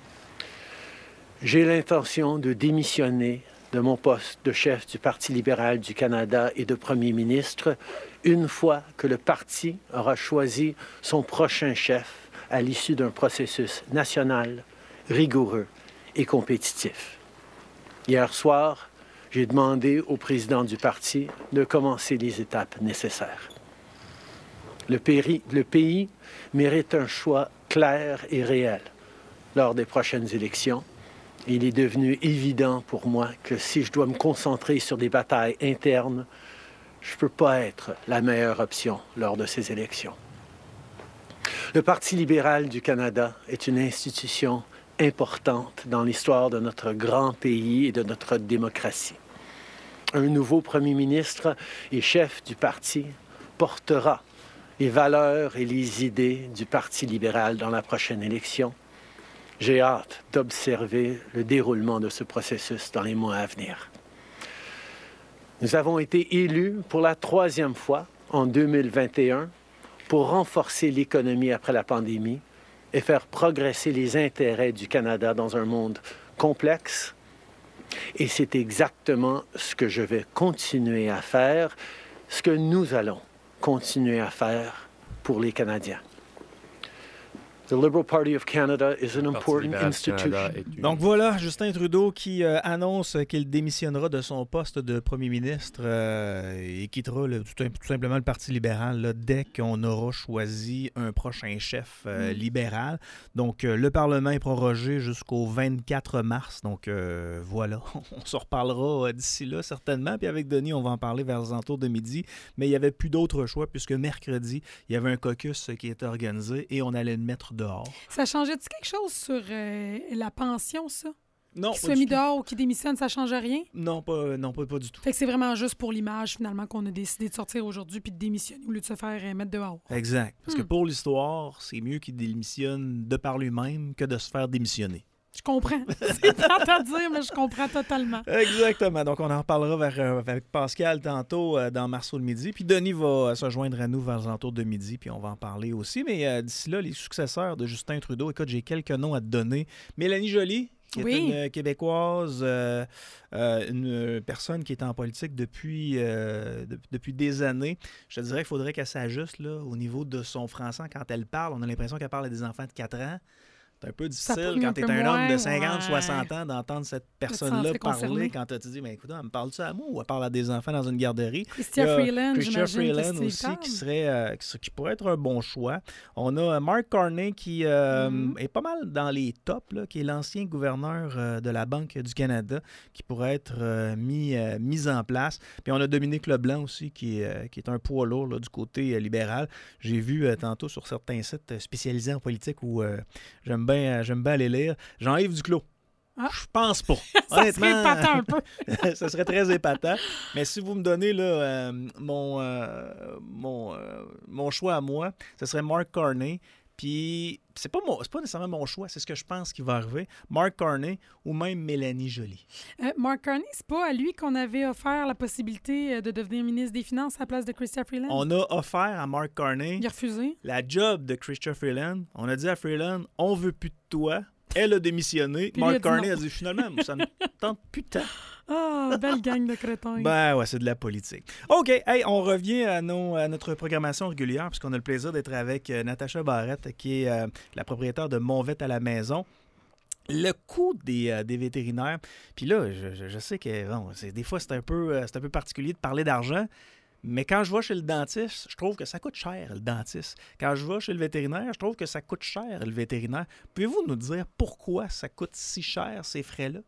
J'ai l'intention de démissionner de mon poste de chef du Parti libéral du Canada et de premier ministre une fois que le parti aura choisi son prochain chef à l'issue d'un processus national, rigoureux et compétitif. Hier soir, j'ai demandé au président du parti de commencer les étapes nécessaires. Le pays, le pays mérite un choix clair et réel lors des prochaines élections. Il est devenu évident pour moi que si je dois me concentrer sur des batailles internes, je ne peux pas être la meilleure option lors de ces élections. Le Parti libéral du Canada est une institution importante dans l'histoire de notre grand pays et de notre démocratie. Un nouveau premier ministre et chef du parti portera les valeurs et les idées du Parti libéral dans la prochaine élection. J'ai hâte d'observer le déroulement de ce processus dans les mois à venir. Nous avons été élus pour la troisième fois en deux mille vingt et un pour renforcer l'économie après la pandémie et faire progresser les intérêts du Canada dans un monde complexe. Et c'est exactement ce que je vais continuer à faire, ce que nous allons continuer à faire pour les Canadiens. The Liberal Party of Canada is an important institution. Donc voilà, Justin Trudeau qui euh, annonce qu'il démissionnera de son poste de premier ministre euh, et quittera le, tout, tout simplement le Parti libéral là, dès qu'on aura choisi un prochain chef euh, mm. libéral. Donc euh, le Parlement est prorogé jusqu'au vingt-quatre mars. Donc euh, voilà, on se reparlera euh, d'ici là certainement. Puis avec Denis, on va en parler vers les alentours de midi. Mais il n'y avait plus d'autre choix puisque mercredi, il y avait un caucus qui était organisé et on allait le mettre dehors. Ça changeait-tu quelque chose sur euh, la pension, ça? Non, qui soit mis dehors ou qui démissionne, ça ne change rien? Non, pas, non pas, pas du tout. Fait que c'est vraiment juste pour l'image, finalement, qu'on a décidé de sortir aujourd'hui puis de démissionner au lieu de se faire euh, mettre dehors. Exact. Parce hmm. que pour l'histoire, c'est mieux qu'il démissionne de par lui-même que de se faire démissionner. Je comprends. C'est tentant à dire, mais je comprends totalement. Exactement. Donc, on en reparlera vers, euh, avec Pascal tantôt euh, dans Marceau le midi. Puis Denis va euh, se joindre à nous vers les alentours de midi, puis on va en parler aussi. Mais euh, d'ici là, les successeurs de Justin Trudeau, écoute, j'ai quelques noms à te donner. Mélanie Joly, qui oui. est une euh, Québécoise, euh, euh, une personne qui est en politique depuis, euh, de, depuis des années. Je te dirais qu'il faudrait qu'elle s'ajuste là, au niveau de son français quand elle parle. On a l'impression qu'elle parle à des enfants de quatre ans. C'est un peu difficile quand tu es un homme de cinquante, soixante ans d'entendre cette personne-là parler quand tu te dis, mais écoute, elle me parle-tu à moi ou elle parle à des enfants dans une garderie? Chrystia Freeland, Chrystia Freeland aussi, qui, serait, euh, qui pourrait être un bon choix. On a Mark Carney qui euh, mm-hmm. est pas mal dans les tops, là, qui est l'ancien gouverneur euh, de la Banque du Canada, qui pourrait être euh, mis, euh, mis en place. Puis on a Dominique Leblanc aussi, qui, euh, qui est un poids lourd là, du côté euh, libéral. J'ai vu euh, tantôt sur certains sites spécialisés en politique où euh, j'aime Ben, j'aime bien aller lire. Jean-Yves Duclos. Ah. Je pense pas. Ça serait épatant un peu. Ça serait très épatant. Mais si vous me donnez là, euh, mon, euh, mon, euh, mon choix à moi, ce serait Mark Carney. Puis c'est pas, mon, c'est pas nécessairement mon choix, c'est ce que je pense qui va arriver. Mark Carney ou même Mélanie Joly. Euh, Mark Carney, c'est pas à lui qu'on avait offert la possibilité de devenir ministre des Finances à la place de Chrystia Freeland? On a offert à Mark Carney Il a refusé. la job de Chrystia Freeland. On a dit à Freeland, on veut plus de toi. Elle a démissionné. Puis Mark a Carney non. a dit finalement, ça me tente putain. Ah, oh, belle gang de crétins. Ben ouais, c'est de la politique. OK, hey, on revient à, nos, à notre programmation régulière puisqu'on a le plaisir d'être avec euh, Natacha Barrette, qui est euh, la propriétaire de Mon Vet à la maison. Le coût des, euh, des vétérinaires, puis là, je, je sais que bon, c'est, des fois, c'est un, peu, euh, c'est un peu particulier de parler d'argent, mais quand je vais chez le dentiste, je trouve que ça coûte cher, le dentiste. Quand je vais chez le vétérinaire, je trouve que ça coûte cher, le vétérinaire. Pouvez-vous nous dire pourquoi ça coûte si cher, ces frais-là?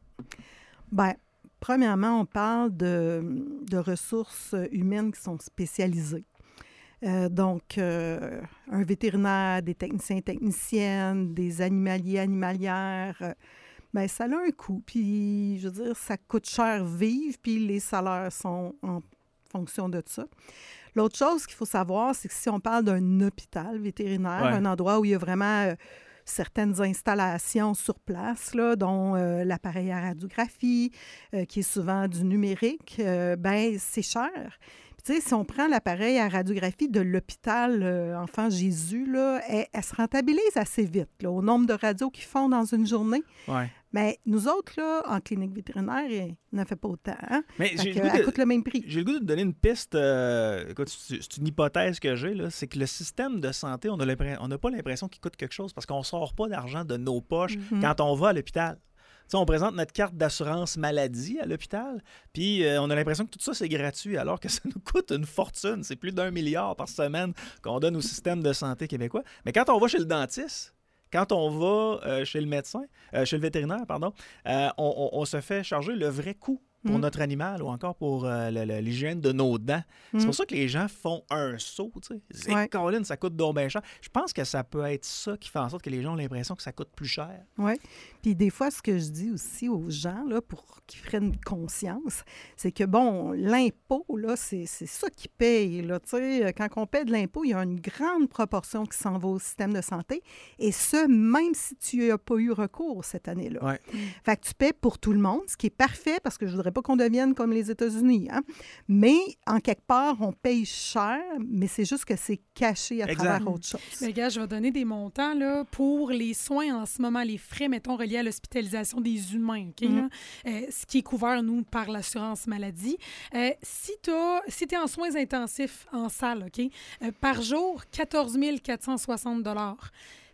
Bien, premièrement, on parle de, de ressources humaines qui sont spécialisées. Euh, donc, euh, un vétérinaire, des techniciens, techniciennes, des animaliers, animalières, euh, bien, ça a un coût. Puis, je veux dire, ça coûte cher vivre, puis les salaires sont en fonction de ça. L'autre chose qu'il faut savoir, c'est que si on parle d'un hôpital vétérinaire, ouais. un endroit où il y a vraiment euh, certaines installations sur place, là, dont euh, l'appareil à radiographie, euh, qui est souvent du numérique, euh, ben c'est cher. Tu sais, si on prend l'appareil à radiographie de l'hôpital euh, Enfant Jésus, là, elle, elle se rentabilise assez vite, là, au nombre de radios qu'ils font dans une journée. Ouais. Mais nous autres, là, en clinique vétérinaire, il n'en fait pas autant. Hein? Mais j'ai que, le goût elle de, coûte le même prix. J'ai le goût de te donner une piste. Euh, écoute, c'est une hypothèse que j'ai, là, c'est que le système de santé, on n'a pas l'impression qu'il coûte quelque chose parce qu'on ne sort pas d'argent de nos poches mm-hmm. quand on va à l'hôpital. T'sais, on présente notre carte d'assurance maladie à l'hôpital, puis euh, on a l'impression que tout ça, c'est gratuit, alors que ça nous coûte une fortune. C'est plus d'un milliard par semaine qu'on donne au système de santé québécois. Mais quand on va chez le dentiste, quand on va euh, chez le médecin, euh, chez le vétérinaire, pardon, euh, on, on, on se fait charger le vrai coût pour mmh. notre animal ou encore pour euh, le, le, l'hygiène de nos dents. Mmh. C'est pour ça que les gens font un saut. C'est ouais. Colin, ça coûte donc bien cher. Je pense que ça peut être ça qui fait en sorte que les gens ont l'impression que ça coûte plus cher. Oui. Puis des fois, ce que je dis aussi aux gens, là, pour qu'ils prennent conscience, c'est que, bon, l'impôt, là, c'est, c'est ça qui paye. Là, quand on paie de l'impôt, il y a une grande proportion qui s'en va au système de santé. Et ce, même si tu n'as pas eu recours cette année-là. Ouais. Fait que tu paies pour tout le monde, ce qui est parfait parce que je voudrais pas qu'on devienne comme les États-Unis. Hein? Mais, en quelque part, on paye cher, mais c'est juste que c'est caché à exact. Travers autre chose. Mais gars, je vais donner des montants là, pour les soins en ce moment, les frais, mettons, reliés à l'hospitalisation des humains, OK? Mm-hmm. Là? Euh, ce qui est couvert, nous, par l'assurance maladie. Euh, si tu si es en soins intensifs en salle, OK? Euh, par jour, quatorze mille quatre cent soixante dollars.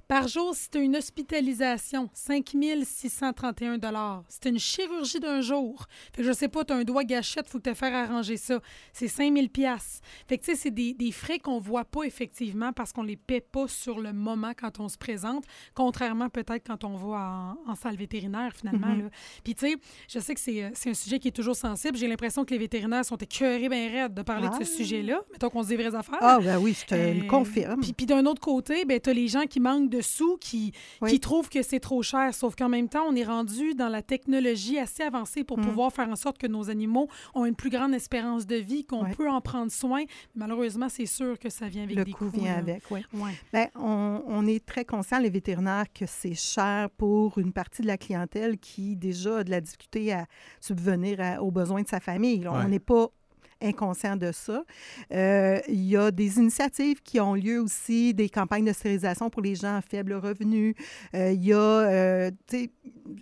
Par jour, si tu as une hospitalisation, cinq mille six cent trente et un dollars. Si tu as une chirurgie d'un jour, fait que je sais pas, tu as un doigt gâchette, il faut que tu fasses arranger ça. C'est cinq mille dollars. Fait que tu sais, c'est des, des frais qu'on voit pas effectivement parce qu'on les paie pas sur le moment quand on se présente, contrairement peut-être quand on va en, en salle vétérinaire finalement. Mm-hmm. Là. Puis tu sais, je sais que c'est, c'est un sujet qui est toujours sensible. J'ai l'impression que les vétérinaires sont écœurés bien raides de parler ah. de ce sujet-là. Mettons qu'on se dit vraies affaires. Ah ben oui, je te euh, le confirme. Puis, puis d'un autre côté, ben tu as les gens qui manquent de sous, qui, oui. qui trouvent que c'est trop cher. Sauf qu'en même temps, on est rendu dans la technologie assez avancée pour mm. pouvoir faire en sorte que nos animaux ont une plus grande espérance de vie, qu'on oui. peut en prendre soin. Malheureusement, c'est sûr que ça vient avec le des coût. coûts. Le coût vient là. avec, oui. Ouais. Bien, on, on est très conscients, les vétérinaires, que c'est cher pour une partie de la clientèle qui déjà a de la difficulté à subvenir à, aux besoins de sa famille. Là, ouais. On n'est pas inconscient de ça. Euh, il y a des initiatives qui ont lieu aussi, des campagnes de stérilisation pour les gens à faible revenu. Euh, il y a, euh, tu sais,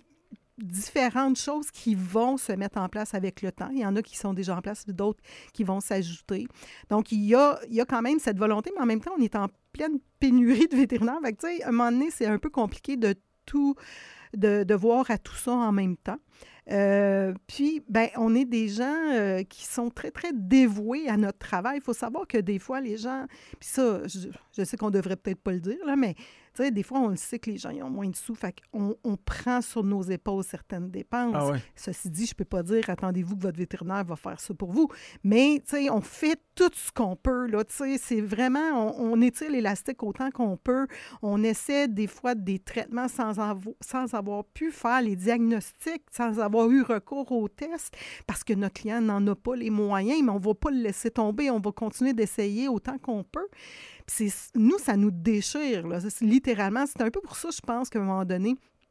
différentes choses qui vont se mettre en place avec le temps. Il y en a qui sont déjà en place, d'autres qui vont s'ajouter. Donc, il y a, il y a quand même cette volonté, mais en même temps, on est en pleine pénurie de vétérinaires. Fait que, tu sais, à un moment donné, c'est un peu compliqué de tout, de, de voir à tout ça en même temps. Euh, puis, ben, on est des gens euh, qui sont très, très dévoués à notre travail. Il faut savoir que des fois, les gens... Puis ça, je, je sais qu'on devrait peut-être pas le dire, là, mais tu sais, des fois, on le sait que les gens ils ont moins de sous. Fait qu'on on prend sur nos épaules certaines dépenses. Ah ouais. Ceci dit, je peux pas dire, attendez-vous que votre vétérinaire va faire ça pour vous. Mais, tu sais, on fait tout ce qu'on peut, là. Tu sais, c'est vraiment... On, on étire l'élastique autant qu'on peut. On essaie des fois des traitements sans, avo- sans avoir pu faire les diagnostics, sans avoir eu recours aux tests, parce que notre client n'en a pas les moyens, mais on ne va pas le laisser tomber. On va continuer d'essayer autant qu'on peut. Puis c'est, nous, ça nous déchire, là. C'est, littéralement, c'est un peu pour ça, je pense, qu'à un moment donné,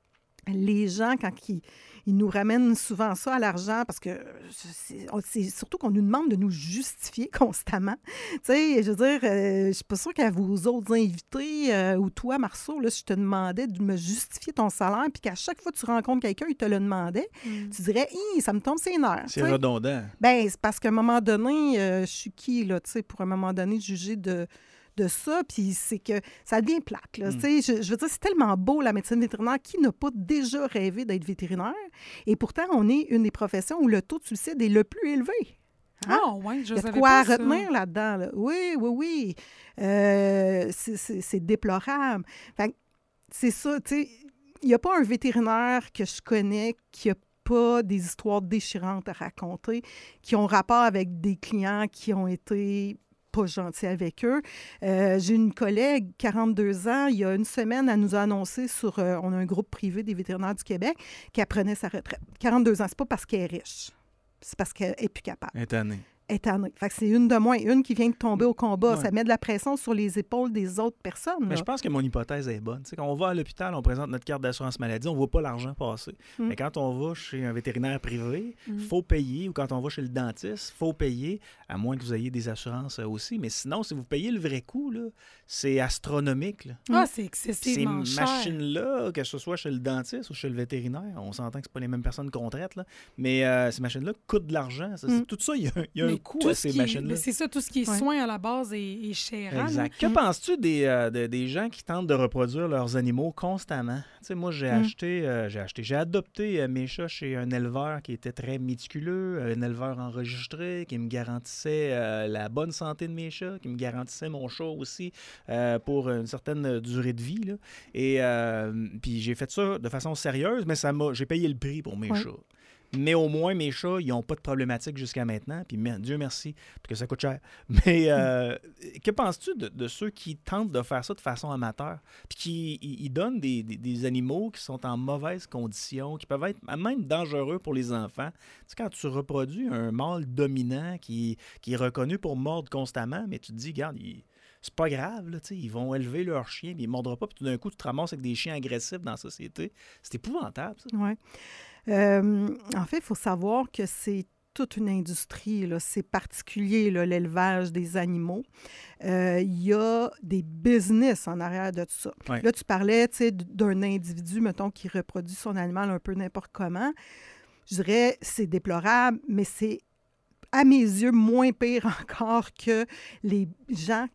les gens, quand ils, ils nous ramènent souvent ça à l'argent, parce que c'est, c'est surtout qu'on nous demande de nous justifier constamment. Tu sais, je veux dire, euh, je ne suis pas sûre qu'à vos autres invités, euh, ou toi, Marceau, là, si je te demandais de me justifier ton salaire, puis qu'à chaque fois que tu rencontres quelqu'un, il te le demandait, mm. tu dirais, hi, ça me tombe ses nerfs. C'est t'sais? Redondant. Bien, c'est parce qu'à un moment donné, euh, je suis qui, là, tu sais, pour un moment donné, juger de... de ça, puis c'est que ça devient plate. Là. Mm. Je, je veux dire, c'est tellement beau, la médecine vétérinaire. Qui n'a pas déjà rêvé d'être vétérinaire? Et pourtant, on est une des professions où le taux de suicide est le plus élevé. Hein? Ah oui, je savais pas. Il y a de quoi retenir là-dedans. Là. Oui, oui, oui. Euh, c'est, c'est, c'est déplorable. Fait que c'est ça, tu sais, il n'y a pas un vétérinaire que je connais qui a pas des histoires déchirantes à raconter, qui ont rapport avec des clients qui ont été... pas gentil avec eux. Euh, j'ai une collègue, quarante-deux ans, il y a une semaine, elle nous a annoncé sur... Euh, on a un groupe privé des vétérinaires du Québec qu'elle prenait sa retraite. quarante-deux ans, c'est pas parce qu'elle est riche. C'est parce qu'elle est plus capable. Elle est tannée. Elle est tannée. Fait que c'est une de moins, une qui vient de tomber au combat. Ouais. Ça met de la pression sur les épaules des autres personnes. Là. Mais je pense que mon hypothèse est bonne. T'sais, quand on va à l'hôpital, on présente notre carte d'assurance maladie, on ne voit pas l'argent passer. Mm. Mais quand on va chez un vétérinaire privé, il mm. faut payer. Ou quand on va chez le dentiste, il faut payer, à moins que vous ayez des assurances aussi. Mais sinon, si vous payez le vrai coût, là, c'est astronomique. Là. Ah, c'est excessivement cher. Ces machines-là, que ce soit chez le dentiste ou chez le vétérinaire, on s'entend que ce pas les mêmes personnes qu'on traite, là, mais euh, ces machines-là coûtent de l'argent. Ça, mm. Tout ça, il y a, y a un coût à ces machines. Mais c'est ça, tout ce qui est ouais. soin à la base est, est cher. Exact. Que mmh. penses-tu des, euh, de, des gens qui tentent de reproduire leurs animaux constamment? Tu sais, moi, j'ai mmh. acheté, euh, j'ai acheté, j'ai adopté euh, mes chats chez un éleveur qui était très méticuleux, un éleveur enregistré, qui me garantissait euh, la bonne santé de mes chats, qui me garantissait mon chat aussi euh, pour une certaine durée de vie. Là. Et euh, puis j'ai fait ça de façon sérieuse, mais ça m'a, j'ai payé le prix pour mes ouais. chats. Mais au moins, mes chats, ils n'ont pas de problématique jusqu'à maintenant. Puis Dieu merci, parce que ça coûte cher. Mais euh, que penses-tu de, de ceux qui tentent de faire ça de façon amateur? Puis qui ils donnent des, des, des animaux qui sont en mauvaise condition, qui peuvent être même dangereux pour les enfants. Tu sais, quand tu reproduis un mâle dominant qui, qui est reconnu pour mordre constamment, mais tu te dis, regarde, il... c'est pas grave, là, ils vont élever leur chien, mais ils ne mordront pas, puis tout d'un coup, tu te ramasses avec des chiens agressifs dans la société. C'est épouvantable, ça. Oui. Euh, en fait, il faut savoir que c'est toute une industrie, là. C'est particulier, là, l'élevage des animaux. Euh, il y a des business en arrière de tout ça. Ouais. Là, tu parlais, tu sais, d'un individu, mettons, qui reproduit son animal un peu n'importe comment. Je dirais, c'est déplorable, mais c'est, à mes yeux, moins pire encore que les gens qui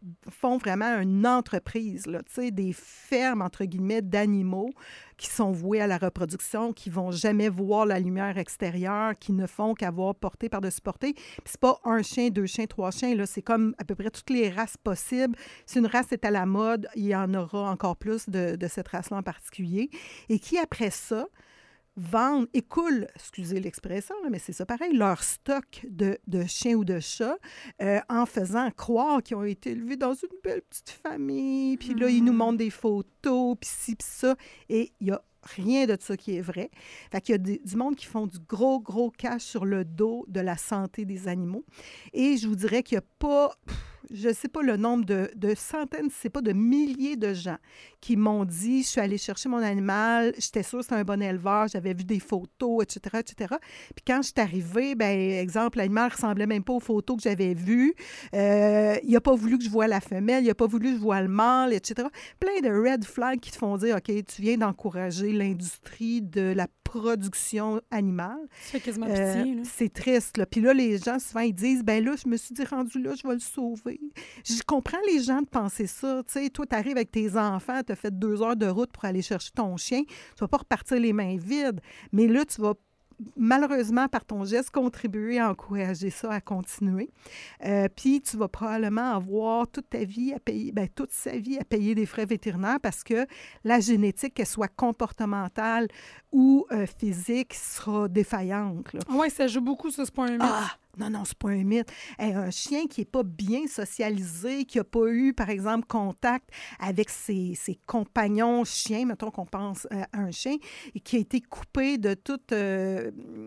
font vraiment une entreprise, là, tu sais, des fermes, entre guillemets, d'animaux qui sont voués à la reproduction, qui vont jamais voir la lumière extérieure, qui ne font qu'avoir porté par-dessus porté. Puis c'est pas un chien, deux chiens, trois chiens, là, c'est comme à peu près toutes les races possibles. Si une race est à la mode, il y en aura encore plus de, de cette race-là en particulier. Et qui, après ça, vendent, écoulent, excusez l'expression, là, mais c'est ça pareil, leur stock de, de chiens ou de chats euh, en faisant croire qu'ils ont été élevés dans une belle petite famille. Puis là, ils nous montrent des photos, puis ci, puis ça. Et il y a rien de ça qui est vrai. Fait qu'il y a des, du monde qui font du gros, gros cash sur le dos de la santé des animaux. Et je vous dirais qu'il n'y a pas... Je ne sais pas le nombre de, de centaines, si ce n'est pas de milliers de gens qui m'ont dit « Je suis allée chercher mon animal, j'étais sûre que c'était un bon éleveur, j'avais vu des photos, et cetera, et cetera. Puis quand je suis arrivée, bien, exemple, l'animal ne ressemblait même pas aux photos que j'avais vues. Euh, il n'a pas voulu que je voie la femelle, il n'a pas voulu que je voie le mâle, et cetera. Plein de red flags qui te font dire « OK, tu viens d'encourager l'industrie de la production animale. » Ça fait quasiment pitié, là. Euh, c'est triste, là. Puis là, les gens, souvent, ils disent « Ben là, je me suis dit, rendu là, je vais le sauver. » Je comprends les gens de penser ça. Tu sais, toi, tu arrives avec tes enfants, tu as fait deux heures de route pour aller chercher ton chien. Tu ne vas pas repartir les mains vides. Mais là, tu vas malheureusement, par ton geste, contribuer à encourager ça à continuer. Euh, puis, tu vas probablement avoir toute ta vie à payer, bien, toute sa vie à payer des frais vétérinaires parce que la génétique, qu'elle soit comportementale ou euh, physique, sera défaillante. Oui, ça joue beaucoup, ça, c'est pas un mythe. Ah! Non, non, c'est pas un mythe. Hey, un chien qui n'est pas bien socialisé, qui n'a pas eu, par exemple, contact avec ses, ses compagnons chiens, mettons qu'on pense à un chien, et qui a été coupé de tout euh,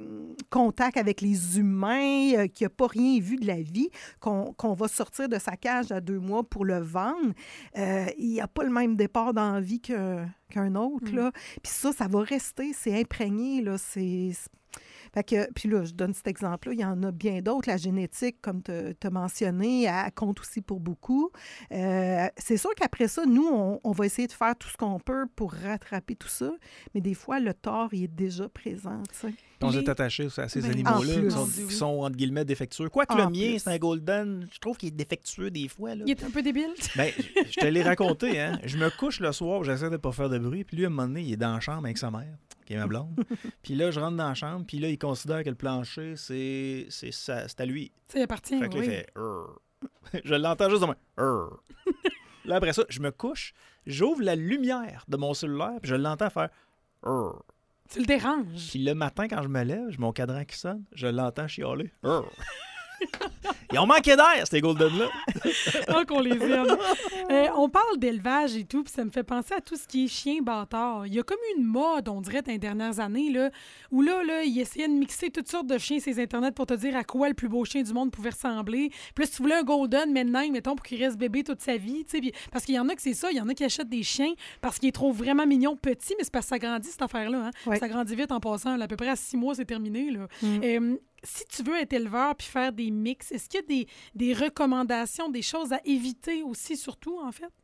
contact avec les humains, euh, qui n'a pas rien vu de la vie, qu'on, qu'on va sortir de sa cage à deux mois pour le vendre, euh, il n'y a pas le même départ dans la vie que, qu'un autre. Mm. Là. Puis ça, ça va rester, c'est imprégné, là, c'est... Fait que, puis là, je donne cet exemple-là. Il y en a bien d'autres. La génétique, comme tu as mentionné, elle compte aussi pour beaucoup. Euh, c'est sûr qu'après ça, nous, on, on va essayer de faire tout ce qu'on peut pour rattraper tout ça. Mais des fois, le tort, il est déjà présent. Tu sais. On s'est attaché à ces ben, animaux-là qui sont, qui sont, entre guillemets, défectueux. Quoique en le mien, plus. C'est un golden. Je trouve qu'il est défectueux des fois. Là. Il est un peu débile. Ben, je te l'ai raconté. Hein. Je me couche le soir, j'essaie de ne pas faire de bruit. Puis lui, à un moment donné, il est dans la chambre avec sa mère, qui est ma blonde. Puis là, je rentre dans la chambre, puis là, il considère que le plancher, c'est, c'est, ça, c'est à lui. Ça y appartient, fait que oui. Là, il fait Urgh. Je l'entends juste dans mon Urgh. Là, après ça, je me couche, j'ouvre la lumière de mon cellulaire, puis je l'entends faire Urgh. Tu le déranges. Puis le matin, quand je me lève, j'ai mon cadran qui sonne, je l'entends chialer. Urgh. Ils ont manqué d'air, ces Golden-là. Oh, qu'on les aime. Euh, on parle d'élevage et tout, puis ça me fait penser à tout ce qui est chien bâtard. Il y a comme une mode, on dirait, dans les dernières années, là, où là, là, ils essayaient de mixer toutes sortes de chiens sur Internet pour te dire à quoi le plus beau chien du monde pouvait ressembler. Puis là, si tu voulais un Golden, maintenant, mettons, pour qu'il reste bébé toute sa vie, tu sais, parce qu'il y en a que c'est ça, il y en a qui achètent des chiens parce qu'ils les trouvent vraiment mignons petits, mais c'est parce que ça grandit, cette affaire-là. Hein? Ouais. Ça grandit vite en passant. Là, à peu près à six mois, c'est terminé. Là. Mm. Euh, Si tu veux être éleveur puis faire des mix, est-ce qu'il y a des, des recommandations, des choses à éviter aussi, surtout, en fait?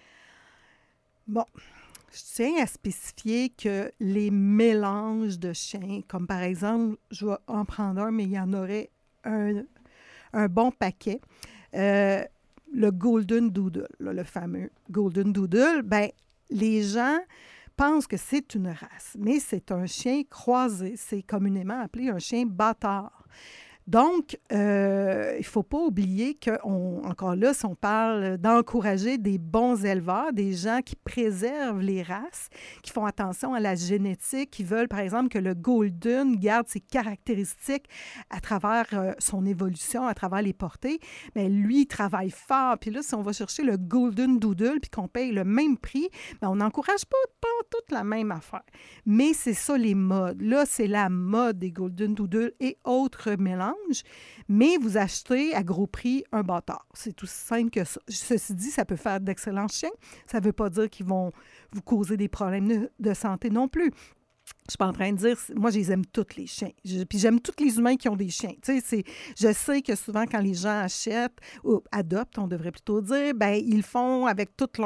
Bon, je tiens à spécifier que les mélanges de chiens, comme par exemple, je vais en prendre un, mais il y en aurait un, un bon paquet. Euh, le Golden Doodle, là, le fameux Golden Doodle, bien, les gens pensent que c'est une race, mais c'est un chien croisé. C'est communément appelé un chien bâtard. Donc, euh, il ne faut pas oublier qu'on, encore là, si on parle d'encourager des bons éleveurs, des gens qui préservent les races, qui font attention à la génétique, qui veulent, par exemple, que le Golden garde ses caractéristiques à travers euh, son évolution, à travers les portées, mais lui, il travaille fort. Puis là, si on va chercher le Golden Doodle puis qu'on paye le même prix, bien, on n'encourage pas, pas toute la même affaire. Mais c'est ça, les modes. Là, c'est la mode des Golden Doodle et autres mélanges. Mais vous achetez à gros prix un bâtard. C'est tout simple que ça. Ceci dit, ça peut faire d'excellents chiens. Ça ne veut pas dire qu'ils vont vous causer des problèmes de, de santé non plus. Je ne suis pas en train de dire... Moi, je les aime tous, les chiens. Je, puis j'aime tous les humains qui ont des chiens. Tu sais, c'est, je sais que souvent, quand les gens achètent ou adoptent, on devrait plutôt dire, ben ils le font avec toute leur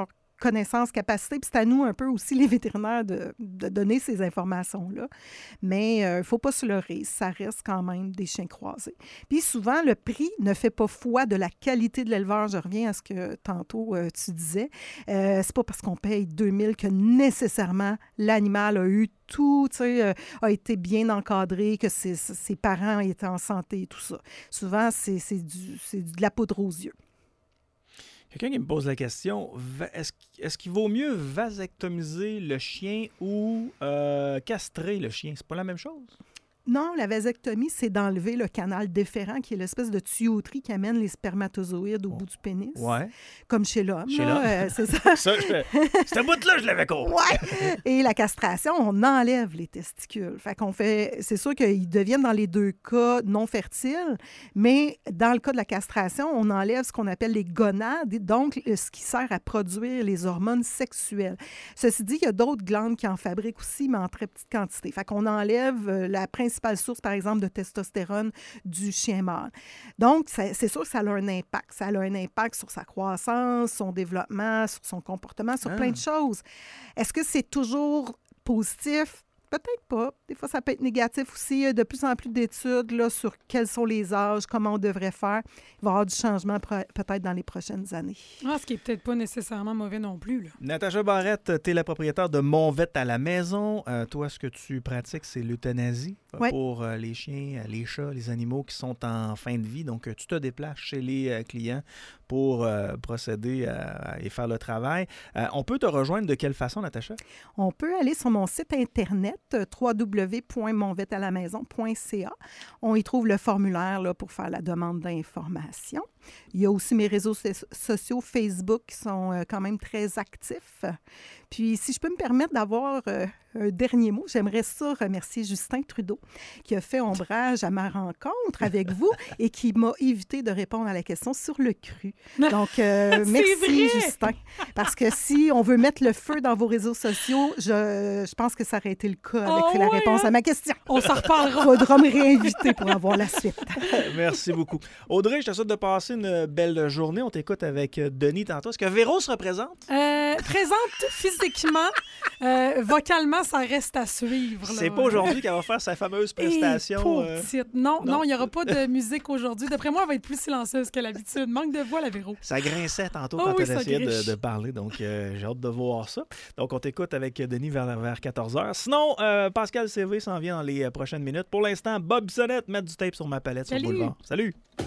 connaissances, capacités. Puis c'est à nous un peu aussi, les vétérinaires, de, de donner ces informations-là. Mais il euh, ne faut pas se leurrer. Ça reste quand même des chiens croisés. Puis souvent, le prix ne fait pas foi de la qualité de l'éleveur. Je reviens à ce que tantôt euh, tu disais. Euh, c'est pas parce qu'on paye deux mille que nécessairement l'animal a eu tout, tu sais, euh, a été bien encadré, que ses, ses parents étaient en santé et tout ça. Souvent, c'est, c'est, du, c'est de la poudre aux yeux. Quelqu'un qui me pose la question, est-ce, est-ce qu'il vaut mieux vasectomiser le chien ou euh, castrer le chien? C'est pas la même chose? Non, la vasectomie, c'est d'enlever le canal déférent, qui est l'espèce de tuyauterie qui amène les spermatozoïdes au bout du pénis. Ouais. Comme chez l'homme. Chez là, l'homme. Euh, c'est ça. ça je, ce bout-là, je l'avais compris. Ouais. Et la castration, on enlève les testicules. Fait qu'on fait... C'est sûr qu'ils deviennent dans les deux cas non fertiles, mais dans le cas de la castration, on enlève ce qu'on appelle les gonades, donc ce qui sert à produire les hormones sexuelles. Ceci dit, il y a d'autres glandes qui en fabriquent aussi, mais en très petite quantité. Fait qu'on enlève la principale source, par exemple, de testostérone du chien mâle. Donc, c'est, c'est sûr que ça a un impact. Ça a un impact sur sa croissance, son développement, sur son comportement, sur ah. plein de choses. Est-ce que c'est toujours positif? Peut-être pas. Des fois, ça peut être négatif aussi. Il y a de plus en plus d'études là, sur quels sont les âges, comment on devrait faire. Il va y avoir du changement peut-être dans les prochaines années. Ah, ce qui n'est peut-être pas nécessairement mauvais non plus. Là. Natacha Barrette, tu es la propriétaire de Mon Vet à la maison. Euh, toi, ce que tu pratiques, c'est l'euthanasie oui. pour euh, les chiens, les chats, les animaux qui sont en fin de vie. Donc, tu te déplaces chez les euh, clients pour euh, procéder à, à, et faire le travail. Euh, on peut te rejoindre de quelle façon, Natacha? On peut aller sur mon site Internet, w w w point mon vet à la maison point c a. On y trouve le formulaire là, pour faire la demande d'information. Il y a aussi mes réseaux so- sociaux Facebook qui sont euh, quand même très actifs. Puis, si je peux me permettre d'avoir euh, un dernier mot, j'aimerais ça remercier Justin Trudeau qui a fait ombrage à ma rencontre avec vous et qui m'a évité de répondre à la question sur le cru. Donc, euh, merci Justin. Parce que si on veut mettre le feu dans vos réseaux sociaux, je, je pense que ça aurait été le cas avec oh, la ouais, réponse hein? à ma question. On s'en reparlera. Il faudra me réinviter pour avoir la suite. Merci beaucoup. Audrey, je te souhaite de passer une belle journée. On t'écoute avec Denis tantôt. Est-ce que Véro se représente? Euh, présente physiquement. Euh, vocalement, ça reste à suivre. Là. C'est pas aujourd'hui qu'elle va faire sa fameuse prestation. Euh... Non, non, il n'y aura pas de musique aujourd'hui. D'après moi, elle va être plus silencieuse que l'habitude. Manque de voix, la Véro. Ça grinçait tantôt oh, quand oui, elle essayait de, de parler. Donc, euh, j'ai hâte de voir ça. Donc, on t'écoute avec Denis vers, vers quatorze heures. Sinon, euh, Pascal C V s'en vient dans les prochaines minutes. Pour l'instant, Bob Bissonnette, mettre du tape sur ma palette. Salut. Sur le boulevard. Salut!